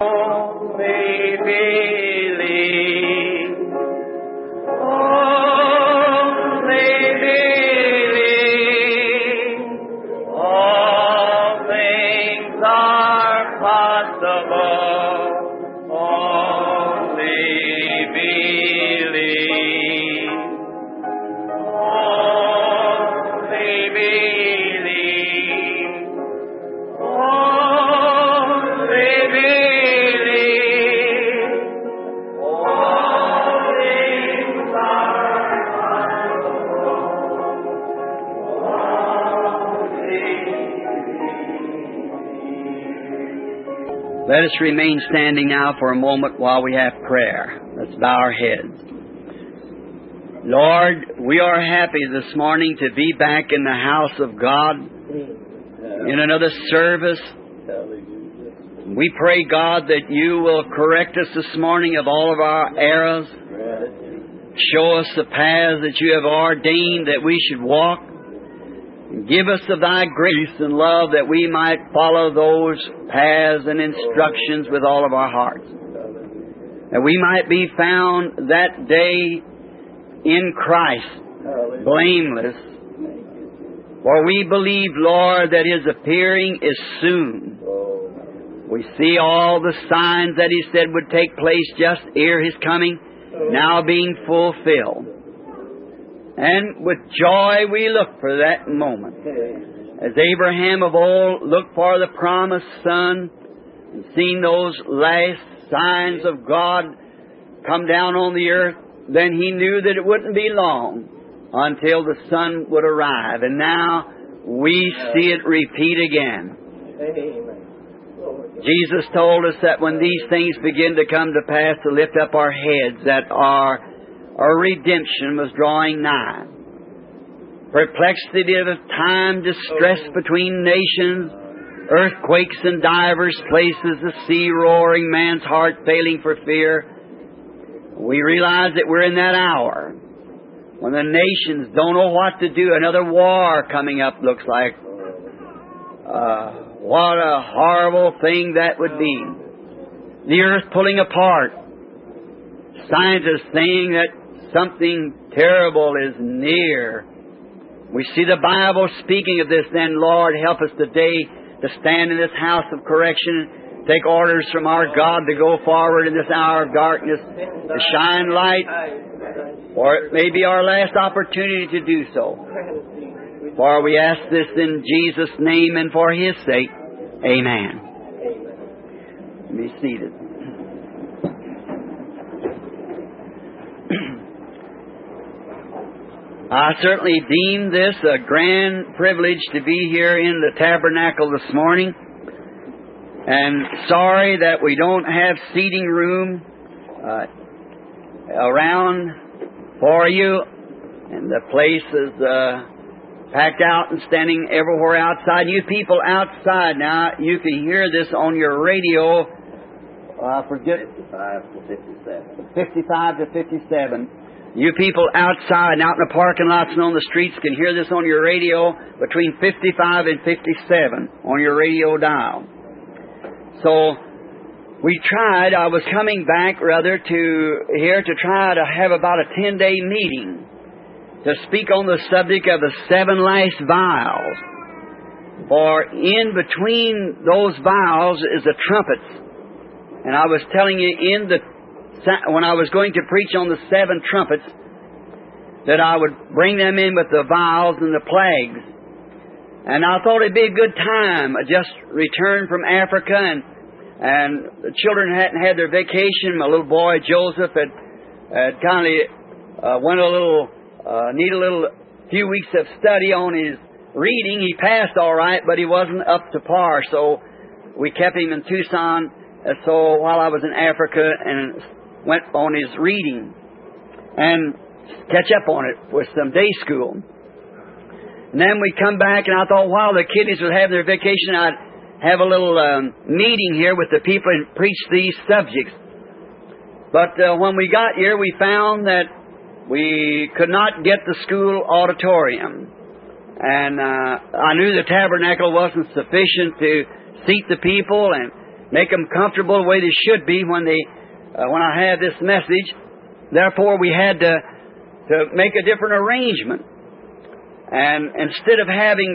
Only believe. Only believe. All things are possible. Only believe. Only believe. Only believe. All things are possible. Let us remain standing now for a moment while we have prayer. Let's bow our heads. Lord, we are happy this morning to be back in the house of God in another service. We pray, God, that you will correct us this morning of all of our errors. Show us the paths that you have ordained that we should walk. Give us of thy grace and love that we might follow those paths and instructions with all of our hearts. That we might be found that day in Christ, blameless. For we believe, Lord, that His appearing is soon. We see all the signs that He said would take place just ere His coming, now being fulfilled. And with joy we look for that moment. As Abraham of old looked for the promised son, and seen those last signs of God come down on the earth, then he knew that it wouldn't be long until the Son would arrive. And now we see it repeat again. Jesus told us that when these things begin to come to pass, to lift up our heads, that our redemption was drawing nigh. Perplexity of time, distress between nations, earthquakes in divers places, the sea roaring, man's heart failing for fear. We realize that we're in that hour when the nations don't know what to do. Another war coming up looks like. What a horrible thing that would be. The earth pulling apart. Scientists saying that something terrible is near. We see the Bible speaking of this. Then, Lord, help us today to stand in this house of correction, take orders from our God to go forward in this hour of darkness, to shine light, or it may be our last opportunity to do so. For we ask this in Jesus' name and for His sake. Amen. Be seated. I certainly deem this a grand privilege to be here in the tabernacle this morning. And sorry that we don't have seating room around for you. And the place is packed out and standing everywhere outside. You people outside now, you can hear this on your radio. Forget 55 to 57. You people outside and out in the parking lots and on the streets can hear this on your radio between 55 and 57 on your radio dial. So we tried, I was coming back rather to here to try to have about a 10-day meeting to speak on the subject of the 7 last vials. For in between those vials is the trumpets. And I was telling you when I was going to preach on the 7 trumpets, that I would bring them in with the vials and the plagues. And I thought it'd be a good time. I just returned from Africa, and the children hadn't had their vacation. My little boy Joseph had kind of went a little, need a little few weeks of study on his reading. He passed all right, but he wasn't up to par. So we kept him in Tucson. So while I was in Africa, and went on his reading and catch up on it with some day school. And then we come back, and I thought, while the kiddies would have their vacation, I'd have a little meeting here with the people and preach these subjects. But when we got here, we found that we could not get the school auditorium. And I knew the tabernacle wasn't sufficient to seat the people, and make them comfortable the way they should be when I have this message. Therefore, we had to make a different arrangement. And instead of having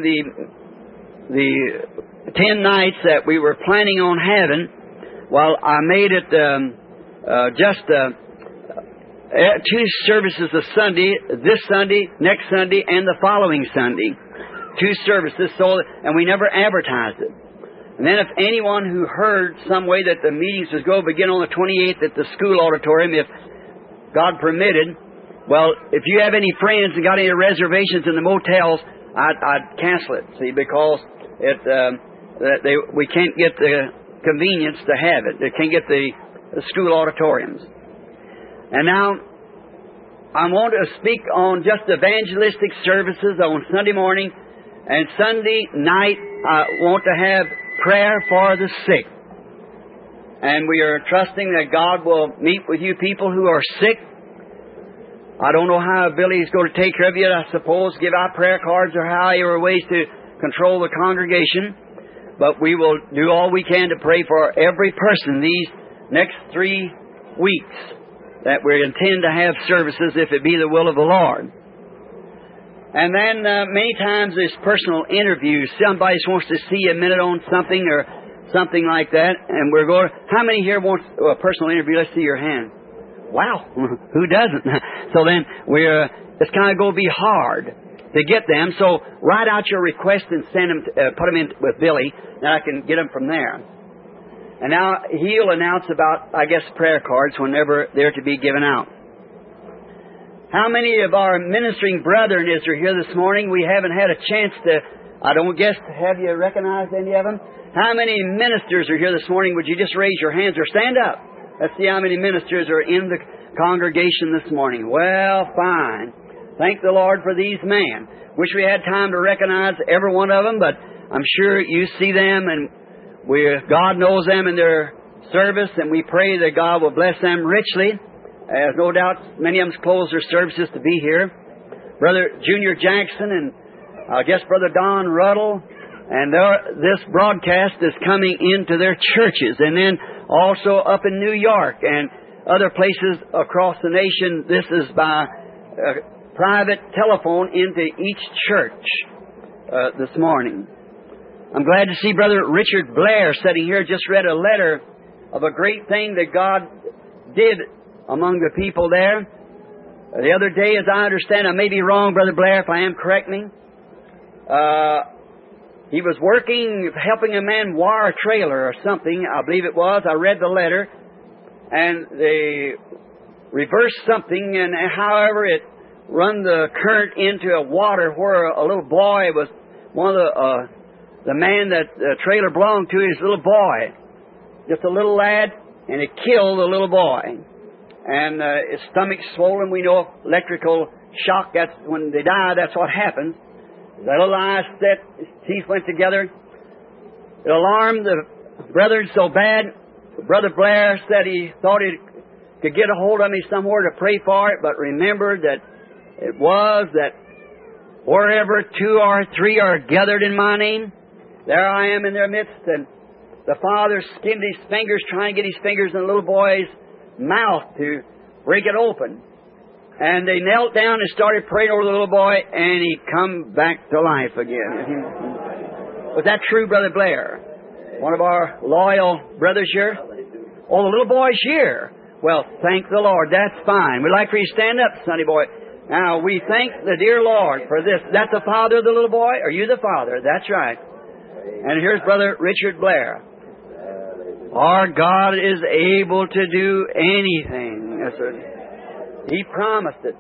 the 10 nights that we were planning on having, well, I made it just 2 services a Sunday, this Sunday, next Sunday, and the following Sunday. 2 services, and we never advertised it. And then if anyone who heard some way that the meetings was going to begin on the 28th at the school auditorium, if God permitted, well, if you have any friends and got any reservations in the motels, I'd cancel it, see, because we can't get the convenience to have it. They can't get the school auditoriums. And now, I want to speak on just evangelistic services on Sunday morning, and Sunday night I want to have prayer for the sick. And we are trusting that God will meet with you people who are sick. I don't know how Billy's going to take care of you, I suppose, give out prayer cards or however ways to control the congregation. But we will do all we can to pray for every person these next 3 weeks that we intend to have services if it be the will of the Lord. And then many times there's personal interviews. Somebody wants to see a minute on something or something like that, and we're going. How many here want a personal interview? Let's see your hand. Wow, who doesn't? So then it's kind of going to be hard to get them. So write out your request and send them, put them in with Billy, and I can get them from there. And now he'll announce about, I guess, prayer cards whenever they're to be given out. How many of our ministering brethren is there here this morning? We haven't had a chance to, I don't guess, have you recognized any of them? How many ministers are here this morning? Would you just raise your hands or stand up? Let's see how many ministers are in the congregation this morning. Well, fine. Thank the Lord for these men. Wish we had time to recognize every one of them, but I'm sure you see them, and God knows them in their service, and we pray that God will bless them richly. As no doubt many of them closed their services to be here. Brother Junior Jackson and I guess Brother Don Ruddle, and this broadcast is coming into their churches, and then also up in New York and other places across the nation. This is by private telephone into each church this morning. I'm glad to see Brother Richard Blair sitting here. Just read a letter of a great thing that God did among the people there. The other day, as I understand, I may be wrong, Brother Blair, if I am, correct me. He was working, helping a man wire a trailer or something, I believe it was. I read the letter, and they reversed something, and however it run the current into a water where a little boy was, one of the man that the trailer belonged to, his little boy. Just a little lad, and it killed the little boy. And his stomach's swollen. We know electrical shock, that's when they die, that's what happens. The little eyes set, his teeth went together. It alarmed the brethren so bad, Brother Blair said he thought he could get a hold of me somewhere to pray for it, but remembered that it was that wherever 2 or 3 are gathered in my name, there I am in their midst. And the father skinned his fingers, trying to get his fingers in the little boy's mouth to break it open. And they knelt down and started praying over the little boy, and he come back to life again. Was that true, Brother Blair? One of our loyal brothers here? Oh, the little boy's here. Well, thank the Lord. That's fine. We'd like for you to stand up, sonny boy. Now, we thank the dear Lord for this. That's the father of the little boy? Are you the father? That's right. And here's Brother Richard Blair. Our God is able to do anything. Yes, sir. He promised it.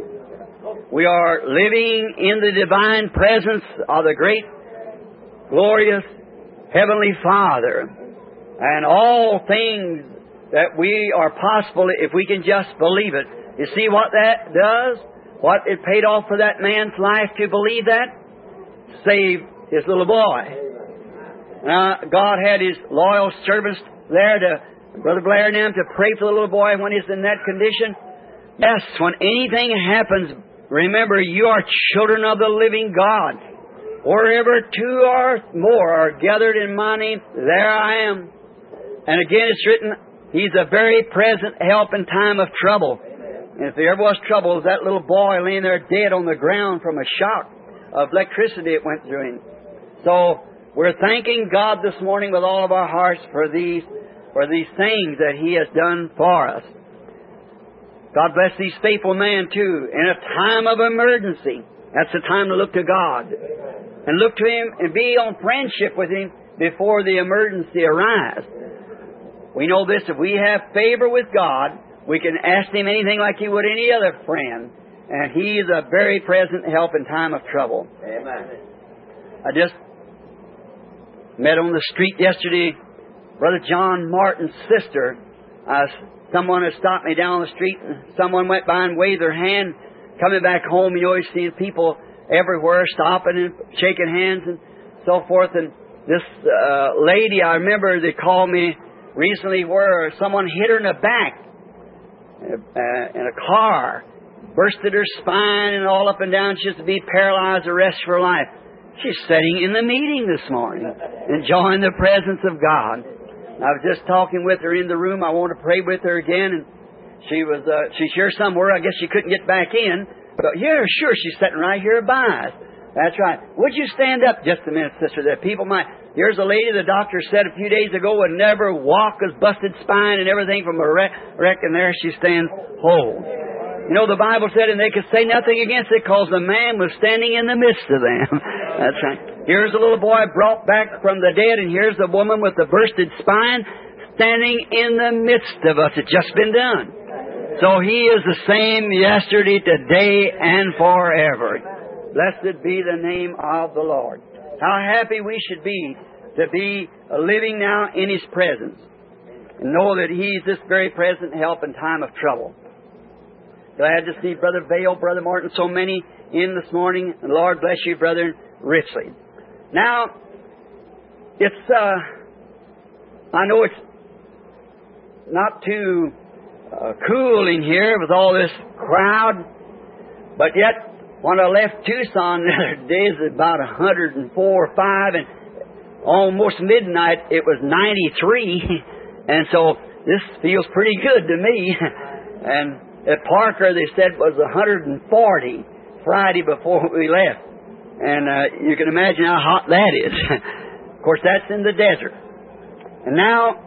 We are living in the divine presence of the great, glorious Heavenly Father. And all things that we are possible if we can just believe it. You see what that does? What it paid off for that man's life to believe that? Saved his little boy. Now, God had His loyal servants there to, Brother Blair and them, to pray for the little boy when he's in that condition. Yes, when anything happens, remember, you are children of the living God. Wherever 2 or more are gathered in my name, there I am. And again, it's written, He's a very present help in time of trouble. And if there ever was trouble, that little boy laying there dead on the ground from a shock of electricity it went through him. So we're thanking God this morning with all of our hearts for these things that He has done for us. God bless these faithful men too. In a time of emergency, that's the time to look to God. And look to Him and be on friendship with Him before the emergency arrives. We know this, if we have favor with God, we can ask Him anything like you would any other friend. And He is a very present help in time of trouble. Amen. I just met on the street yesterday Brother John Martin's sister. Someone had stopped me down the street, and someone went by and waved their hand. Coming back home, you always see people everywhere stopping and shaking hands and so forth. And this lady, I remember they called me recently where someone hit her in the back in a car, bursted her spine and all up and down. She used to be paralyzed the rest of her life. She's sitting in the meeting this morning, enjoying the presence of God. I was just talking with her in the room. I want to pray with her again, and she's here somewhere. I guess she couldn't get back in, but yeah, sure, she's sitting right here by us. That's right. Would you stand up just a minute, sister? That people might. Here's a lady the doctor said a few days ago would never walk, with busted spine and everything from a wreck, and there she stands whole. You know, the Bible said, and they could say nothing against it because the man was standing in the midst of them. That's right. Here's a little boy brought back from the dead, and here's a woman with a bursted spine standing in the midst of us. It's just been done. So He is the same yesterday, today, and forever. Blessed be the name of the Lord. How happy we should be to be living now in His presence and know that He's this very present help in time of trouble. Glad to see Brother Vail, Brother Martin, so many in this morning. And Lord bless you, brethren, richly. Now, it's, I know it's not too cool in here with all this crowd, but yet when I left Tucson the other day, it was about 104 or 5, and almost midnight it was 93, and so this feels pretty good to me. And at Parker, they said it was 140 Friday before we left. And you can imagine how hot that is. Of course, that's in the desert. And now,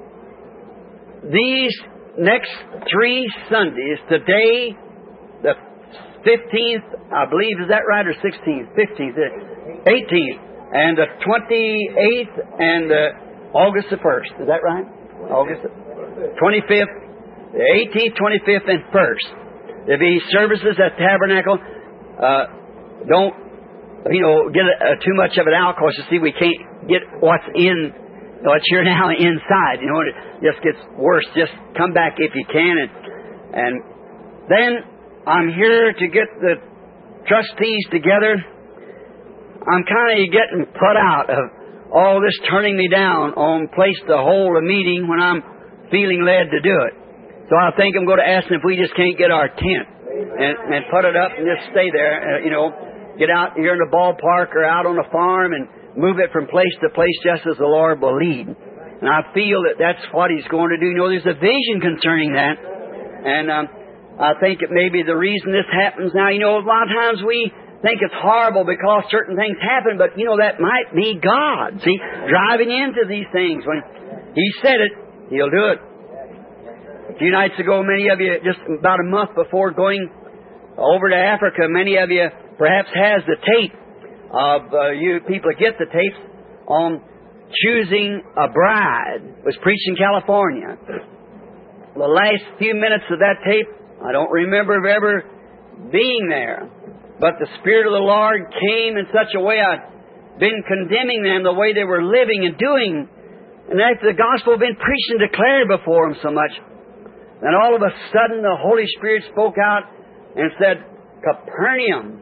these next 3 Sundays, today, the 15th, I believe, is that right, or 16th? 15th, 18th, and the 28th, and August the 1st. Is that right? August the 25th, the 18th, 25th, and 1st. There'll be services at Tabernacle. Don't, get too much of it out, because you see, we can't get what's here now inside. It just gets worse. Just come back if you can. And then I'm here to get the trustees together. I'm kind of getting put out of all this turning me down on place to hold a meeting when I'm feeling led to do it. So I think I'm going to ask them if we just can't get our tent and put it up and just stay there, get out here in the ballpark or out on the farm and move it from place to place just as the Lord will lead. And I feel that that's what He's going to do. There's a vision concerning that. And I think it may be the reason this happens now. A lot of times we think it's horrible because certain things happen, but that might be God, driving into these things. When He said it, He'll do it. A few nights ago, many of you, just about a month before going over to Africa, many of you perhaps has the tape of you people that get the tapes on choosing a bride. It was preached in California. The last few minutes of that tape, I don't remember of ever being there. But the Spirit of the Lord came in such a way, I'd been condemning them the way they were living and doing. And after the gospel had been preached and declared before them so much, then all of a sudden the Holy Spirit spoke out and said, Capernaum,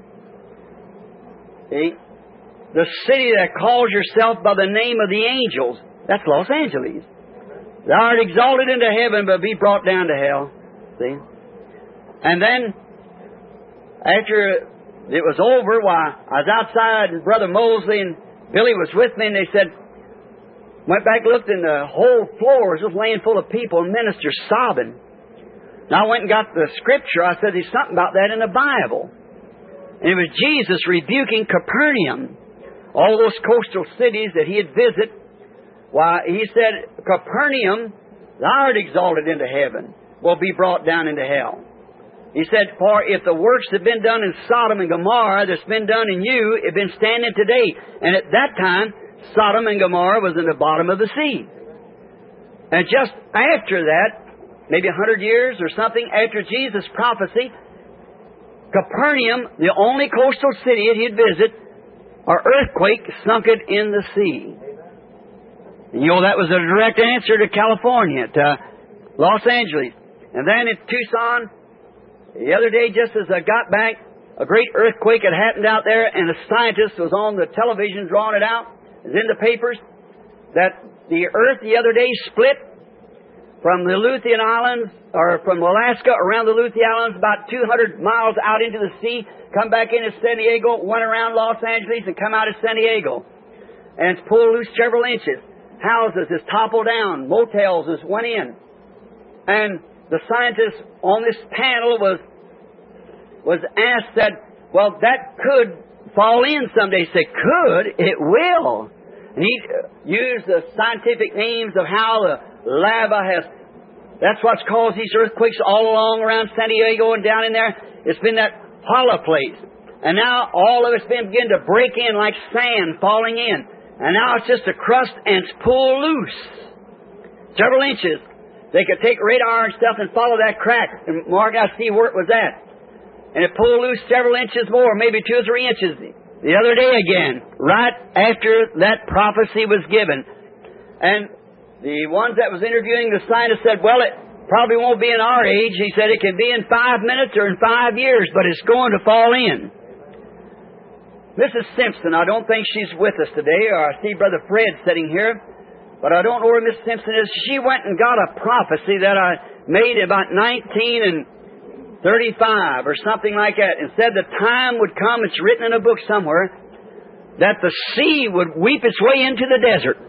the city that calls yourself by the name of the angels, that's Los Angeles. Thou art exalted into heaven, but be brought down to hell. See? And then, after it was over, I was outside, and Brother Mosley and Billy was with me, and they said, Went back, looked, and the whole floor was just laying full of people and ministers sobbing. And I went and got the scripture. I said, there's something about that in the Bible. And it was Jesus rebuking Capernaum, all those coastal cities that he had visited. Why, he said, Capernaum, thou art exalted into heaven, will be brought down into hell. He said, for if the works that have been done in Sodom and Gomorrah that's been done in you, have been standing today. And at that time, Sodom and Gomorrah was in the bottom of the sea. And just after that, maybe 100 years or something after Jesus' prophecy, Capernaum, the only coastal city that he'd visit, an earthquake sunk it in the sea. And you know, that was a direct answer to California, to Los Angeles. And then in Tucson, the other day, just as I got back, a great earthquake had happened out there, and a scientist was on the television drawing it out. It was in the papers that the earth the other day split from the Aleutian Islands, or from Alaska around the Aleutian Islands, about 200 miles out into the sea, come back into San Diego, went around Los Angeles, and come out of San Diego. And it's pulled loose several inches. Houses has toppled down. Motels has went in. And the scientist on this panel was asked that, well, that could fall in someday. He said, could? It will. And he used the scientific names of how the lava has... That's what's caused these earthquakes all along around San Diego and down in there. It's been that hollow place. And now all of it's been beginning to break in like sand falling in. And now it's just a crust and it's pulled loose. Several inches. They could take radar and stuff and follow that crack and mark out, see where it was at. And it pulled loose several inches more, maybe 2 or 3 inches the other day again, right after that prophecy was given. And the ones that was interviewing the scientist said, well, it probably won't be in our age. He said it can be in 5 minutes or in 5 years, but it's going to fall in. Mrs. Simpson, I don't think she's with us today, or I see Brother Fred sitting here. But I don't know where Miss Simpson is. She went and got a prophecy that I made about 1935 or something like that, and said the time would come, it's written in a book somewhere, that the sea would weep its way into the desert.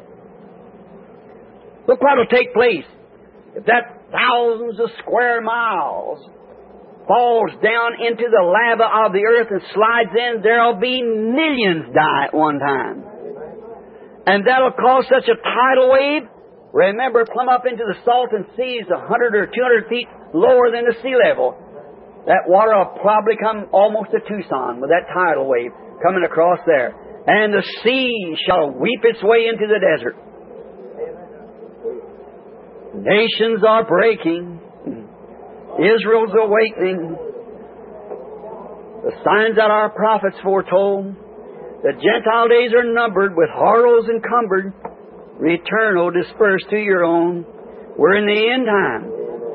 Look what will take place. If that thousands of square miles falls down into the lava of the earth and slides in, there'll be millions die at one time. And that'll cause such a tidal wave. Remember, plumb up into the Salton Sea is 100 or 200 feet lower than the sea level. That water will probably come almost to Tucson with that tidal wave coming across there. And the sea shall weep its way into the desert. Nations are breaking. Israel's awakening. The signs that our prophets foretold. The Gentile days are numbered, with horrors encumbered. Return, O disperse to your own. We're in the end time.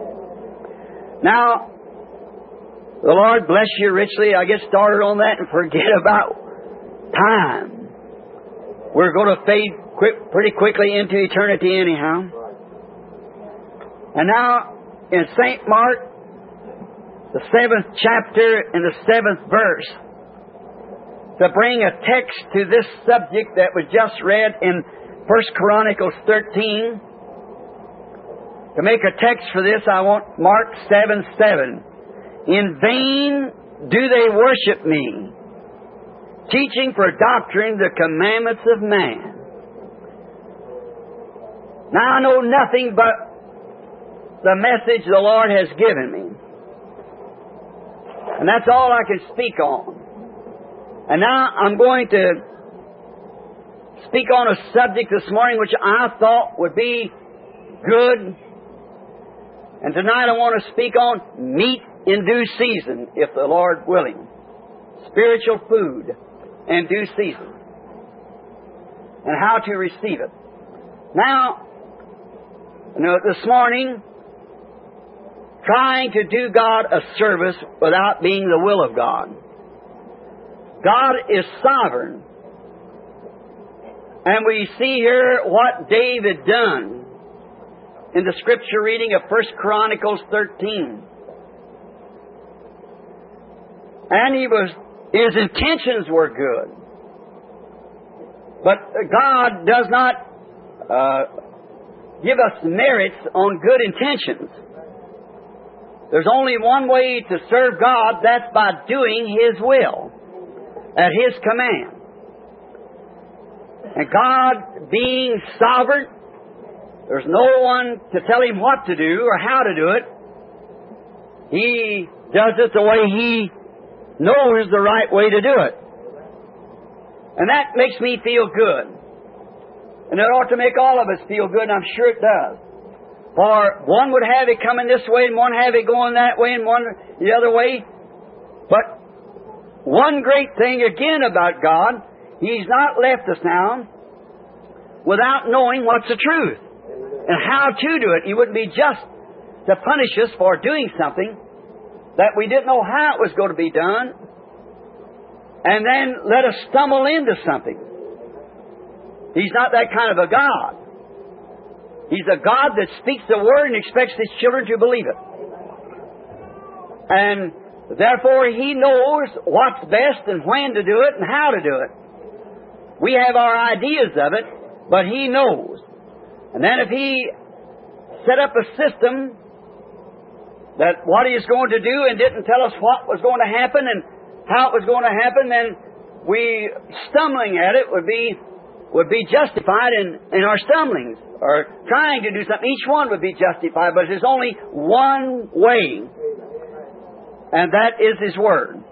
Now, the Lord bless you richly. I get started on that and forget about time. We're going to fade pretty quickly into eternity anyhow. And now, in St. Mark, the 7th chapter and the 7th verse, to bring a text to this subject that was just read in 1 Chronicles 13. To make a text for this, I want Mark 7:7. In vain do they worship me, teaching for doctrine the commandments of man. Now I know nothing but the message the Lord has given me. And that's all I can speak on. And now I'm going to speak on a subject this morning which I thought would be good. And tonight I want to speak on meat in due season, if the Lord willing. Spiritual food in due season. And how to receive it. Now, this morning, trying to do God a service without being the will of God. God is sovereign. And we see here what David done in the scripture reading of 1 Chronicles 13. And his intentions were good. But God does not give us merits on good intentions. There's only one way to serve God, that's by doing His will, at His command. And God being sovereign, there's no one to tell Him what to do or how to do it. He does it the way He knows the right way to do it. And that makes me feel good. And it ought to make all of us feel good, and I'm sure it does. For one would have it coming this way, and one have it going that way, and one the other way. But one great thing again about God, He's not left us now without knowing what's the truth and how to do it. He wouldn't be just to punish us for doing something that we didn't know how it was going to be done, and then let us stumble into something. He's not that kind of a God. He's a God that speaks the Word and expects His children to believe it. And therefore He knows what's best and when to do it and how to do it. We have our ideas of it, but He knows. And then if He set up a system that what He is going to do and didn't tell us what was going to happen and how it was going to happen, then we stumbling at it would be justified in our stumblings, or trying to do something. Each one would be justified, but there's only one way, and that is His Word.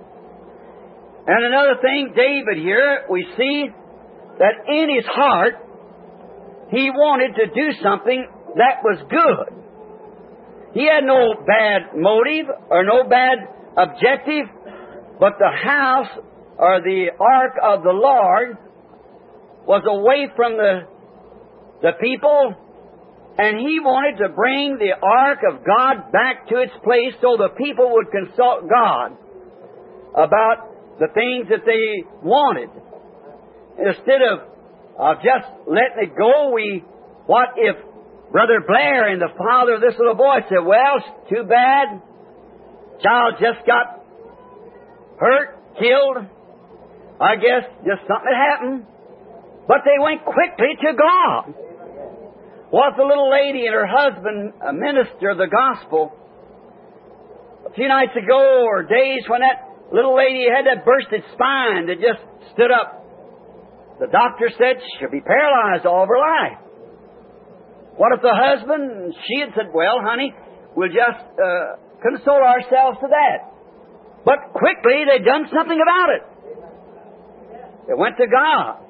And another thing, David here, we see that in his heart, he wanted to do something that was good. He had no bad motive or no bad objective, but the house or the ark of the Lord was away from the people, and he wanted to bring the ark of God back to its place so the people would consult God about the things that they wanted. Instead of just letting it go, what if Brother Blair and the father of this little boy said, well, it's too bad. Child just got hurt, killed. I guess just something had happened. But they went quickly to God. Was the little lady and her husband a minister of the gospel? A few nights ago or days when that little lady had that bursted spine that just stood up, the doctor said she'll be paralyzed all of her life. What if the husband, she had said, well, honey, we'll just console ourselves to that. But quickly they done something about it. They went to God.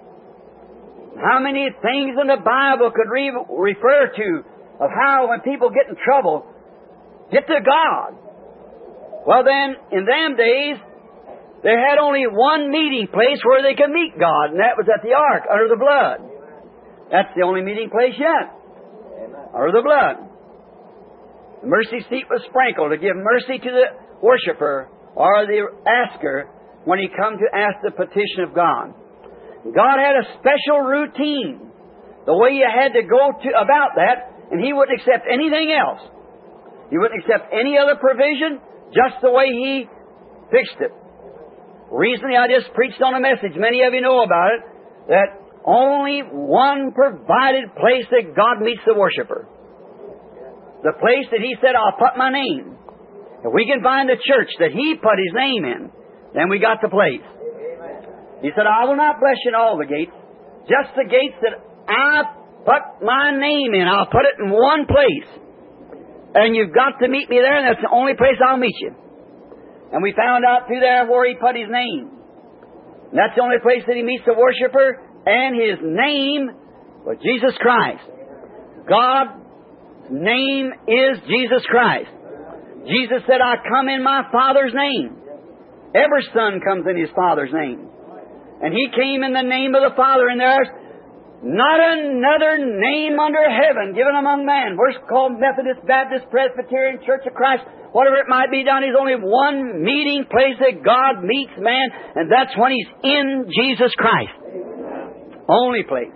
How many things in the Bible could refer to of how when people get in trouble, get to God? Well then, in them days, they had only one meeting place where they could meet God, and that was at the ark, under the blood. That's the only meeting place yet. Under the blood. The mercy seat was sprinkled to give mercy to the worshiper or the asker when he come to ask the petition of God. God had a special routine, the way you had to go about that, and He wouldn't accept anything else. He wouldn't accept any other provision, just the way He fixed it. Recently I just preached on a message, many of you know about it, that only one provided place that God meets the worshiper. The place that He said, I'll put my name. If we can find the church that He put His name in, then we got the place. He said, I will not bless you in all the gates, just the gates that I put my name in. I'll put it in one place. And you've got to meet me there, and that's the only place I'll meet you. And we found out through there where He put His name. And that's the only place that He meets the worshiper, and His name was Jesus Christ. God's name is Jesus Christ. Jesus said, I come in my Father's name. Every son comes in his Father's name. And He came in the name of the Father, and there's not another name under heaven given among men. We're called Methodist, Baptist, Presbyterian, Church of Christ, whatever it might be done. There's only one meeting place that God meets man, and that's when He's in Jesus Christ. Only place.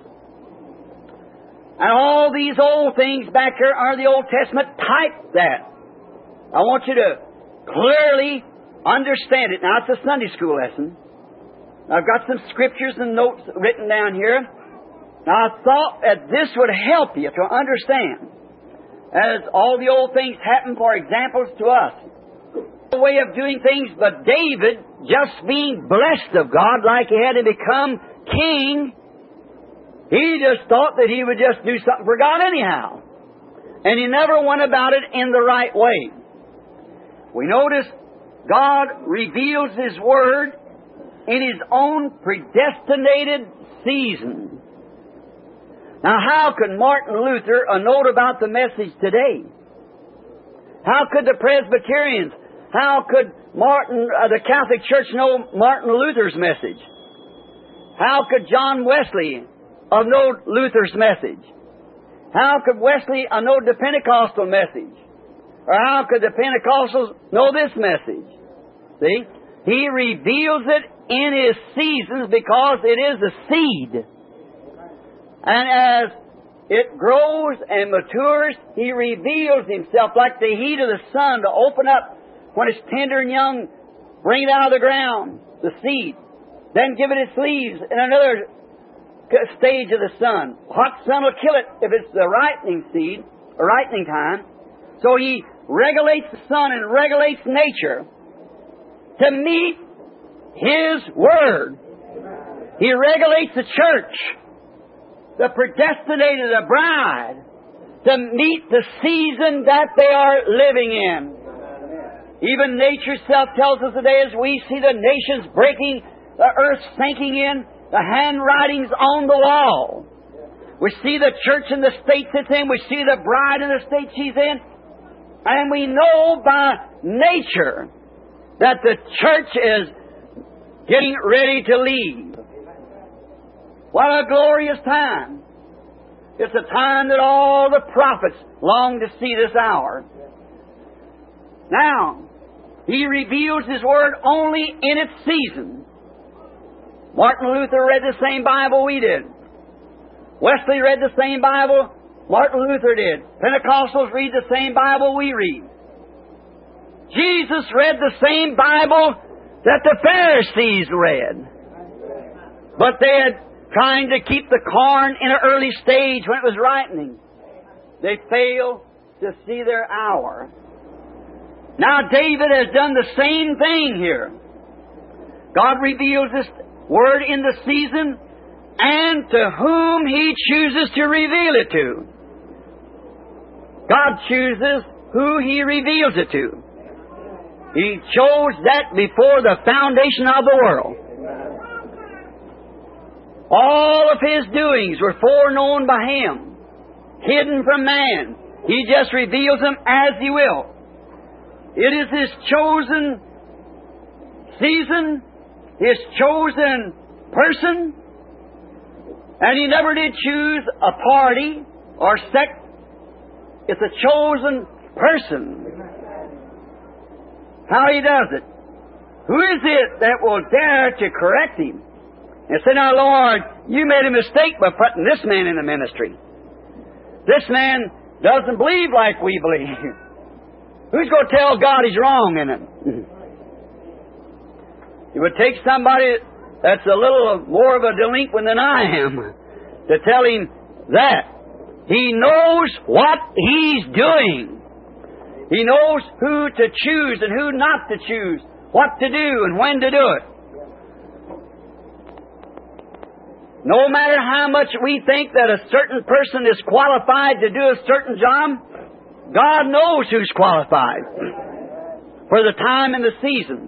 And all these old things back here are the Old Testament type that. I want you to clearly understand it. Now, it's a Sunday school lesson. I've got some scriptures and notes written down here. Now, I thought that this would help you to understand, as all the old things happen for examples to us. The way of doing things, but David, just being blessed of God like he had to become king, he just thought that he would just do something for God anyhow. And he never went about it in the right way. We notice God reveals His Word in His own predestinated season. Now, how could Martin Luther note about the message today? How could the Presbyterians, how could the Catholic Church know Martin Luther's message? How could John Wesley know Luther's message? How could Wesley know the Pentecostal message? Or how could the Pentecostals know this message? See? He reveals it in His seasons because it is a seed. And as it grows and matures, He reveals Himself like the heat of the sun to open up when it's tender and young, bring it out of the ground, the seed. Then give it its leaves in another stage of the sun. Hot sun will kill it if it's the ripening seed, or ripening time. So He regulates the sun and regulates nature to meet His Word. He regulates the church, the predestinated, the bride, to meet the season that they are living in. Even nature itself tells us today, as we see the nations breaking, the earth sinking in, the handwritings on the wall. We see the church in the state it's in. We see the bride in the state she's in. And we know by nature that the church is getting ready to leave. What a glorious time. It's a time that all the prophets long to see this hour. Now, He reveals His Word only in its season. Martin Luther read the same Bible we did. Wesley read the same Bible Martin Luther did. Pentecostals read the same Bible we read. Jesus read the same Bible that the Pharisees read. But they had trying to keep the corn in an early stage when it was ripening. They failed to see their hour. Now David has done the same thing here. God reveals this Word in the season and to whom He chooses to reveal it to. God chooses who He reveals it to. He chose that before the foundation of the world. All of His doings were foreknown by Him, hidden from man. He just reveals them as He will. It is His chosen season, His chosen person, and He never did choose a party or sect. It's a chosen person. How He does it. Who is it that will dare to correct Him and say, "Now, Lord, you made a mistake by putting this man in the ministry. This man doesn't believe like we believe." Who's going to tell God He's wrong in it? It would take somebody that's a little more of a delinquent than I am to tell Him that. He knows what He's doing. He knows who to choose and who not to choose, what to do and when to do it. No matter how much we think that a certain person is qualified to do a certain job, God knows who's qualified for the time and the season,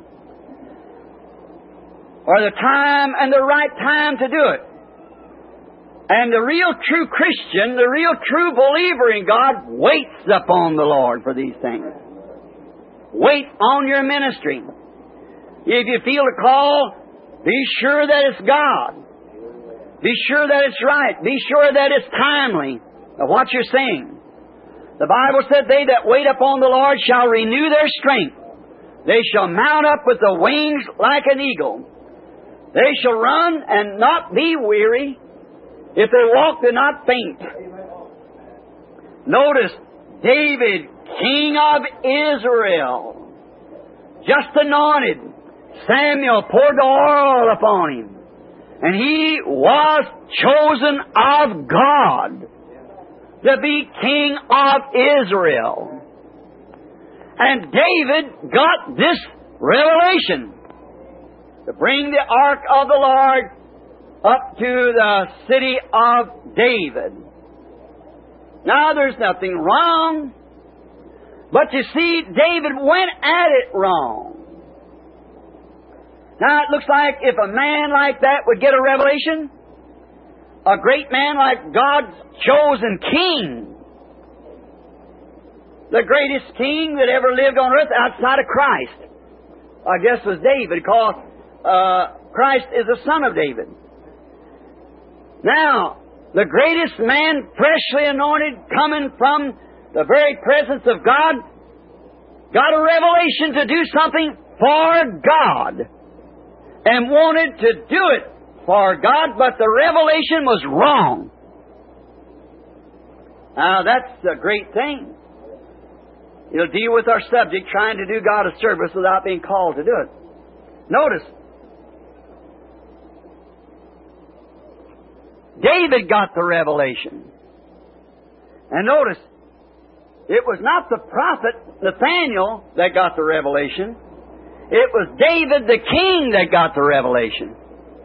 or the time and the right time to do it. And the real true Christian, the real true believer in God, waits upon the Lord for these things. Wait on your ministry. If you feel a call, be sure that it's God. Be sure that it's right. Be sure that it's timely of what you're saying. The Bible said, "They that wait upon the Lord shall renew their strength. They shall mount up with the wings like an eagle. They shall run and not be weary. If they walk, they'll not faint." Notice, David, king of Israel, just anointed. Samuel poured the oil upon him. And he was chosen of God to be king of Israel. And David got this revelation to bring the ark of the Lord up to the city of David. Now, there's nothing wrong, but you see, David went at it wrong. Now, it looks like if a man like that would get a revelation, a great man like God's chosen king, the greatest king that ever lived on earth outside of Christ, I guess was David, because Christ is the son of David. Now, the greatest man, freshly anointed, coming from the very presence of God, got a revelation to do something for God, and wanted to do it for God, but the revelation was wrong. Now, that's a great thing. It'll deal with our subject, trying to do God a service without being called to do it. Notice, David got the revelation. And notice, it was not the prophet Nathaniel that got the revelation. It was David the king that got the revelation.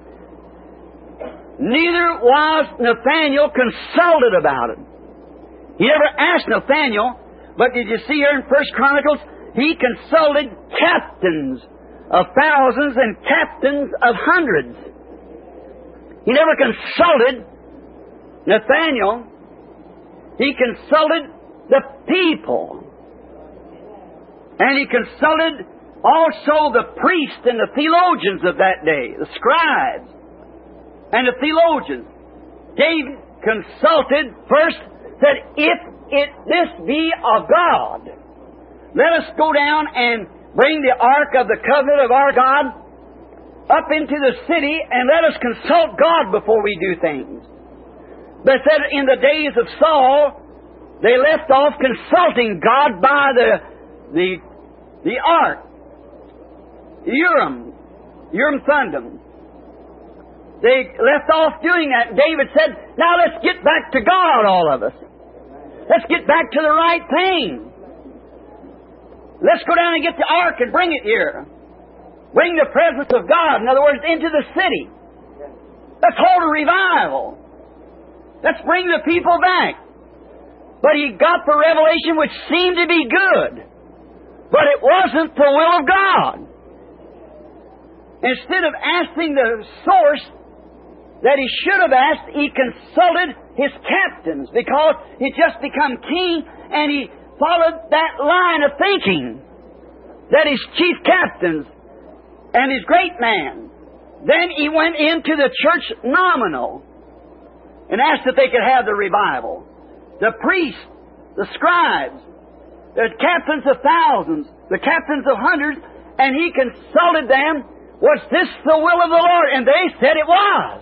Neither was Nathaniel consulted about it. He never asked Nathaniel, but did you see here in 1 Chronicles, he consulted captains of thousands and captains of hundreds. He never consulted Nathaniel. He consulted the people. And he consulted also the priests and the theologians of that day, the scribes and the theologians. David consulted first, said, if this be of God, let us go down and bring the ark of the covenant of our God up into the city, and let us consult God before we do things. They said in the days of Saul, they left off consulting God by the ark. Urim Thummim. They left off doing that. David said, now let's get back to God, all of us. Let's get back to the right thing. Let's go down and get the ark and bring it here. Bring the presence of God, in other words, into the city. Let's hold a revival. Let's bring the people back. But he got the revelation which seemed to be good, but it wasn't the will of God. Instead of asking the source that he should have asked, he consulted his captains, because he just become king, and he followed that line of thinking that his chief captains and his great man. Then he went into the church nominal and asked if they could have the revival. The priests, the scribes, the captains of thousands, the captains of hundreds, and he consulted them, was this the will of the Lord? And they said it was.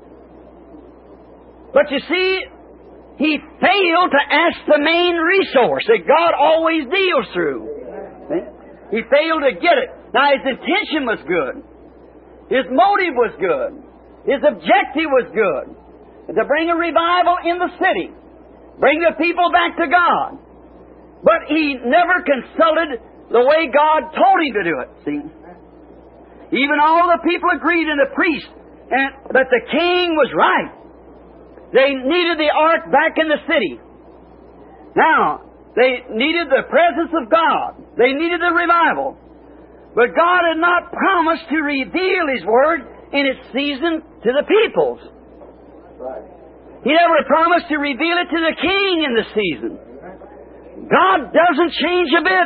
But you see, he failed to ask the main resource that God always deals through. He failed to get it. Now, his intention was good. His motive was good. His objective was good. To bring a revival in the city. Bring the people back to God. But he never consulted the way God told him to do it. See? Even all the people agreed, and the priests, that the king was right. They needed the ark back in the city. Now, they needed the presence of God. They needed the revival. But God had not promised to reveal His Word in its season to the peoples. He never promised to reveal it to the king in the season. God doesn't change a bit.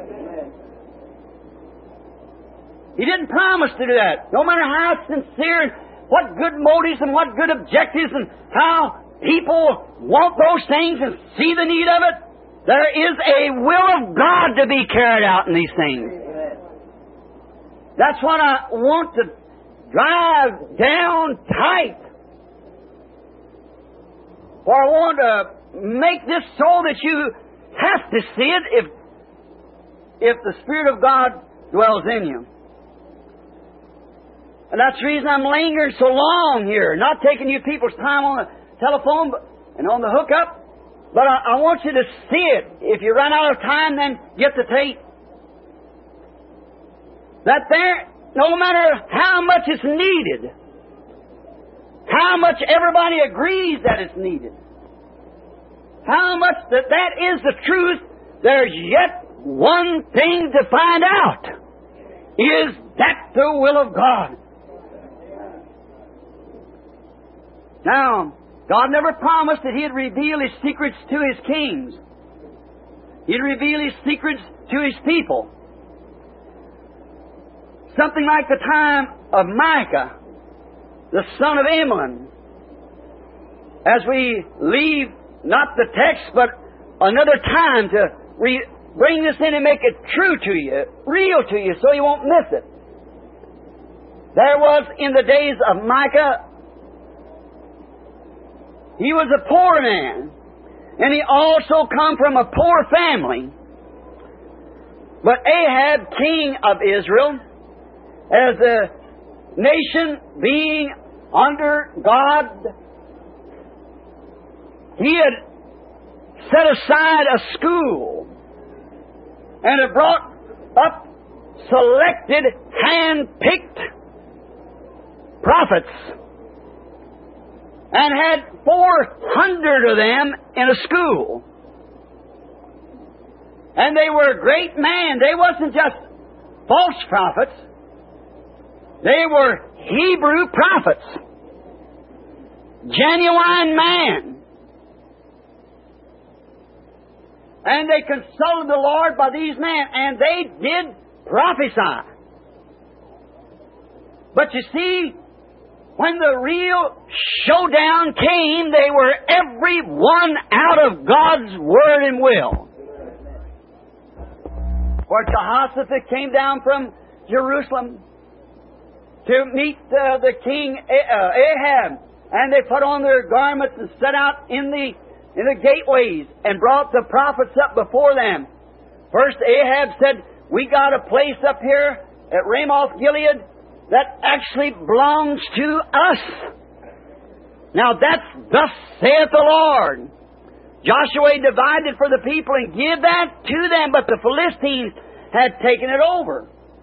He didn't promise to do that. No matter how sincere and what good motives and what good objectives and how people want those things and see the need of it, there is a will of God to be carried out in these things. That's what I want to drive down tight. For I want to make this so that you have to see it if the Spirit of God dwells in you. And that's the reason I'm lingering so long here, not taking you people's time on the telephone and on the hookup. But I want you to see it. If you run out of time, then get the tape. That there, no matter how much it's needed, how much everybody agrees that it's needed, how much that is the truth, there's yet one thing to find out. Is that the will of God? Now, God never promised that He'd reveal His secrets to His kings. He'd reveal His secrets to His people. Something like the time of Micah, the son of Imlan. As we leave, not the text, but another time to bring this in and make it true to you, real to you, so you won't miss it. There was, in the days of Micah, he was a poor man, and he also come from a poor family. But Ahab, king of Israel, as the nation being under God, he had set aside a school and had brought up selected, hand-picked prophets and had 400 of them in a school. And they were a great man. They wasn't just false prophets. They were Hebrew prophets. Genuine man. And they consulted the Lord by these men, and they did prophesy. But you see, when the real showdown came, they were every one out of God's Word and will. For Jehoshaphat came down from Jerusalem to meet the king Ahab, and they put on their garments and set out in the gateways and brought the prophets up before them. First Ahab said, "We got a place up here at Ramoth Gilead that actually belongs to us. Now that's thus saith the Lord." Joshua divided for the people and give that to them, but the Philistines had taken it over.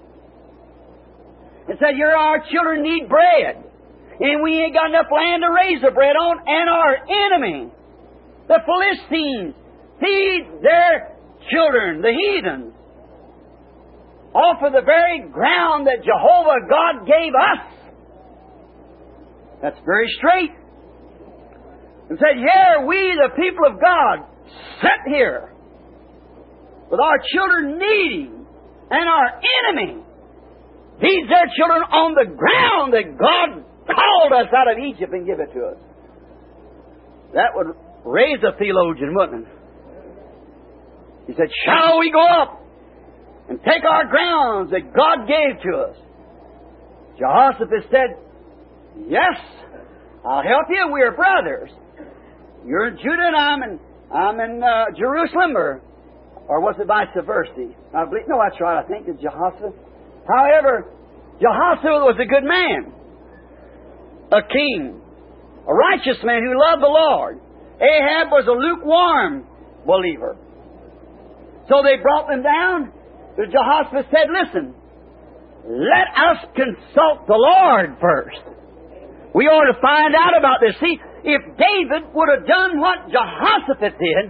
And said, "Our children need bread, and we ain't got enough land to raise the bread on, and our enemy, the Philistines, feed their children, the heathens, off of the very ground that Jehovah God gave us." That's very straight. And said, "Here we, the people of God, sit here with our children needing, and our enemy feeds their children on the ground that God called us out of Egypt and give it to us." That would raise a theologian, wouldn't it? He said, "Shall we go up and take our grounds that God gave to us?" Jehoshaphat said, "Yes, I'll help you. We're brothers. You're in Judah and I'm in Jerusalem, or was it vice versa? I believe, no, that's right. I think it's Jehoshaphat. However, Jehoshaphat was a good man, a king, a righteous man who loved the Lord. Ahab was a lukewarm believer. So they brought them down. But Jehoshaphat said, "Listen, let us consult the Lord first. We ought to find out about this." See, if David would have done what Jehoshaphat did,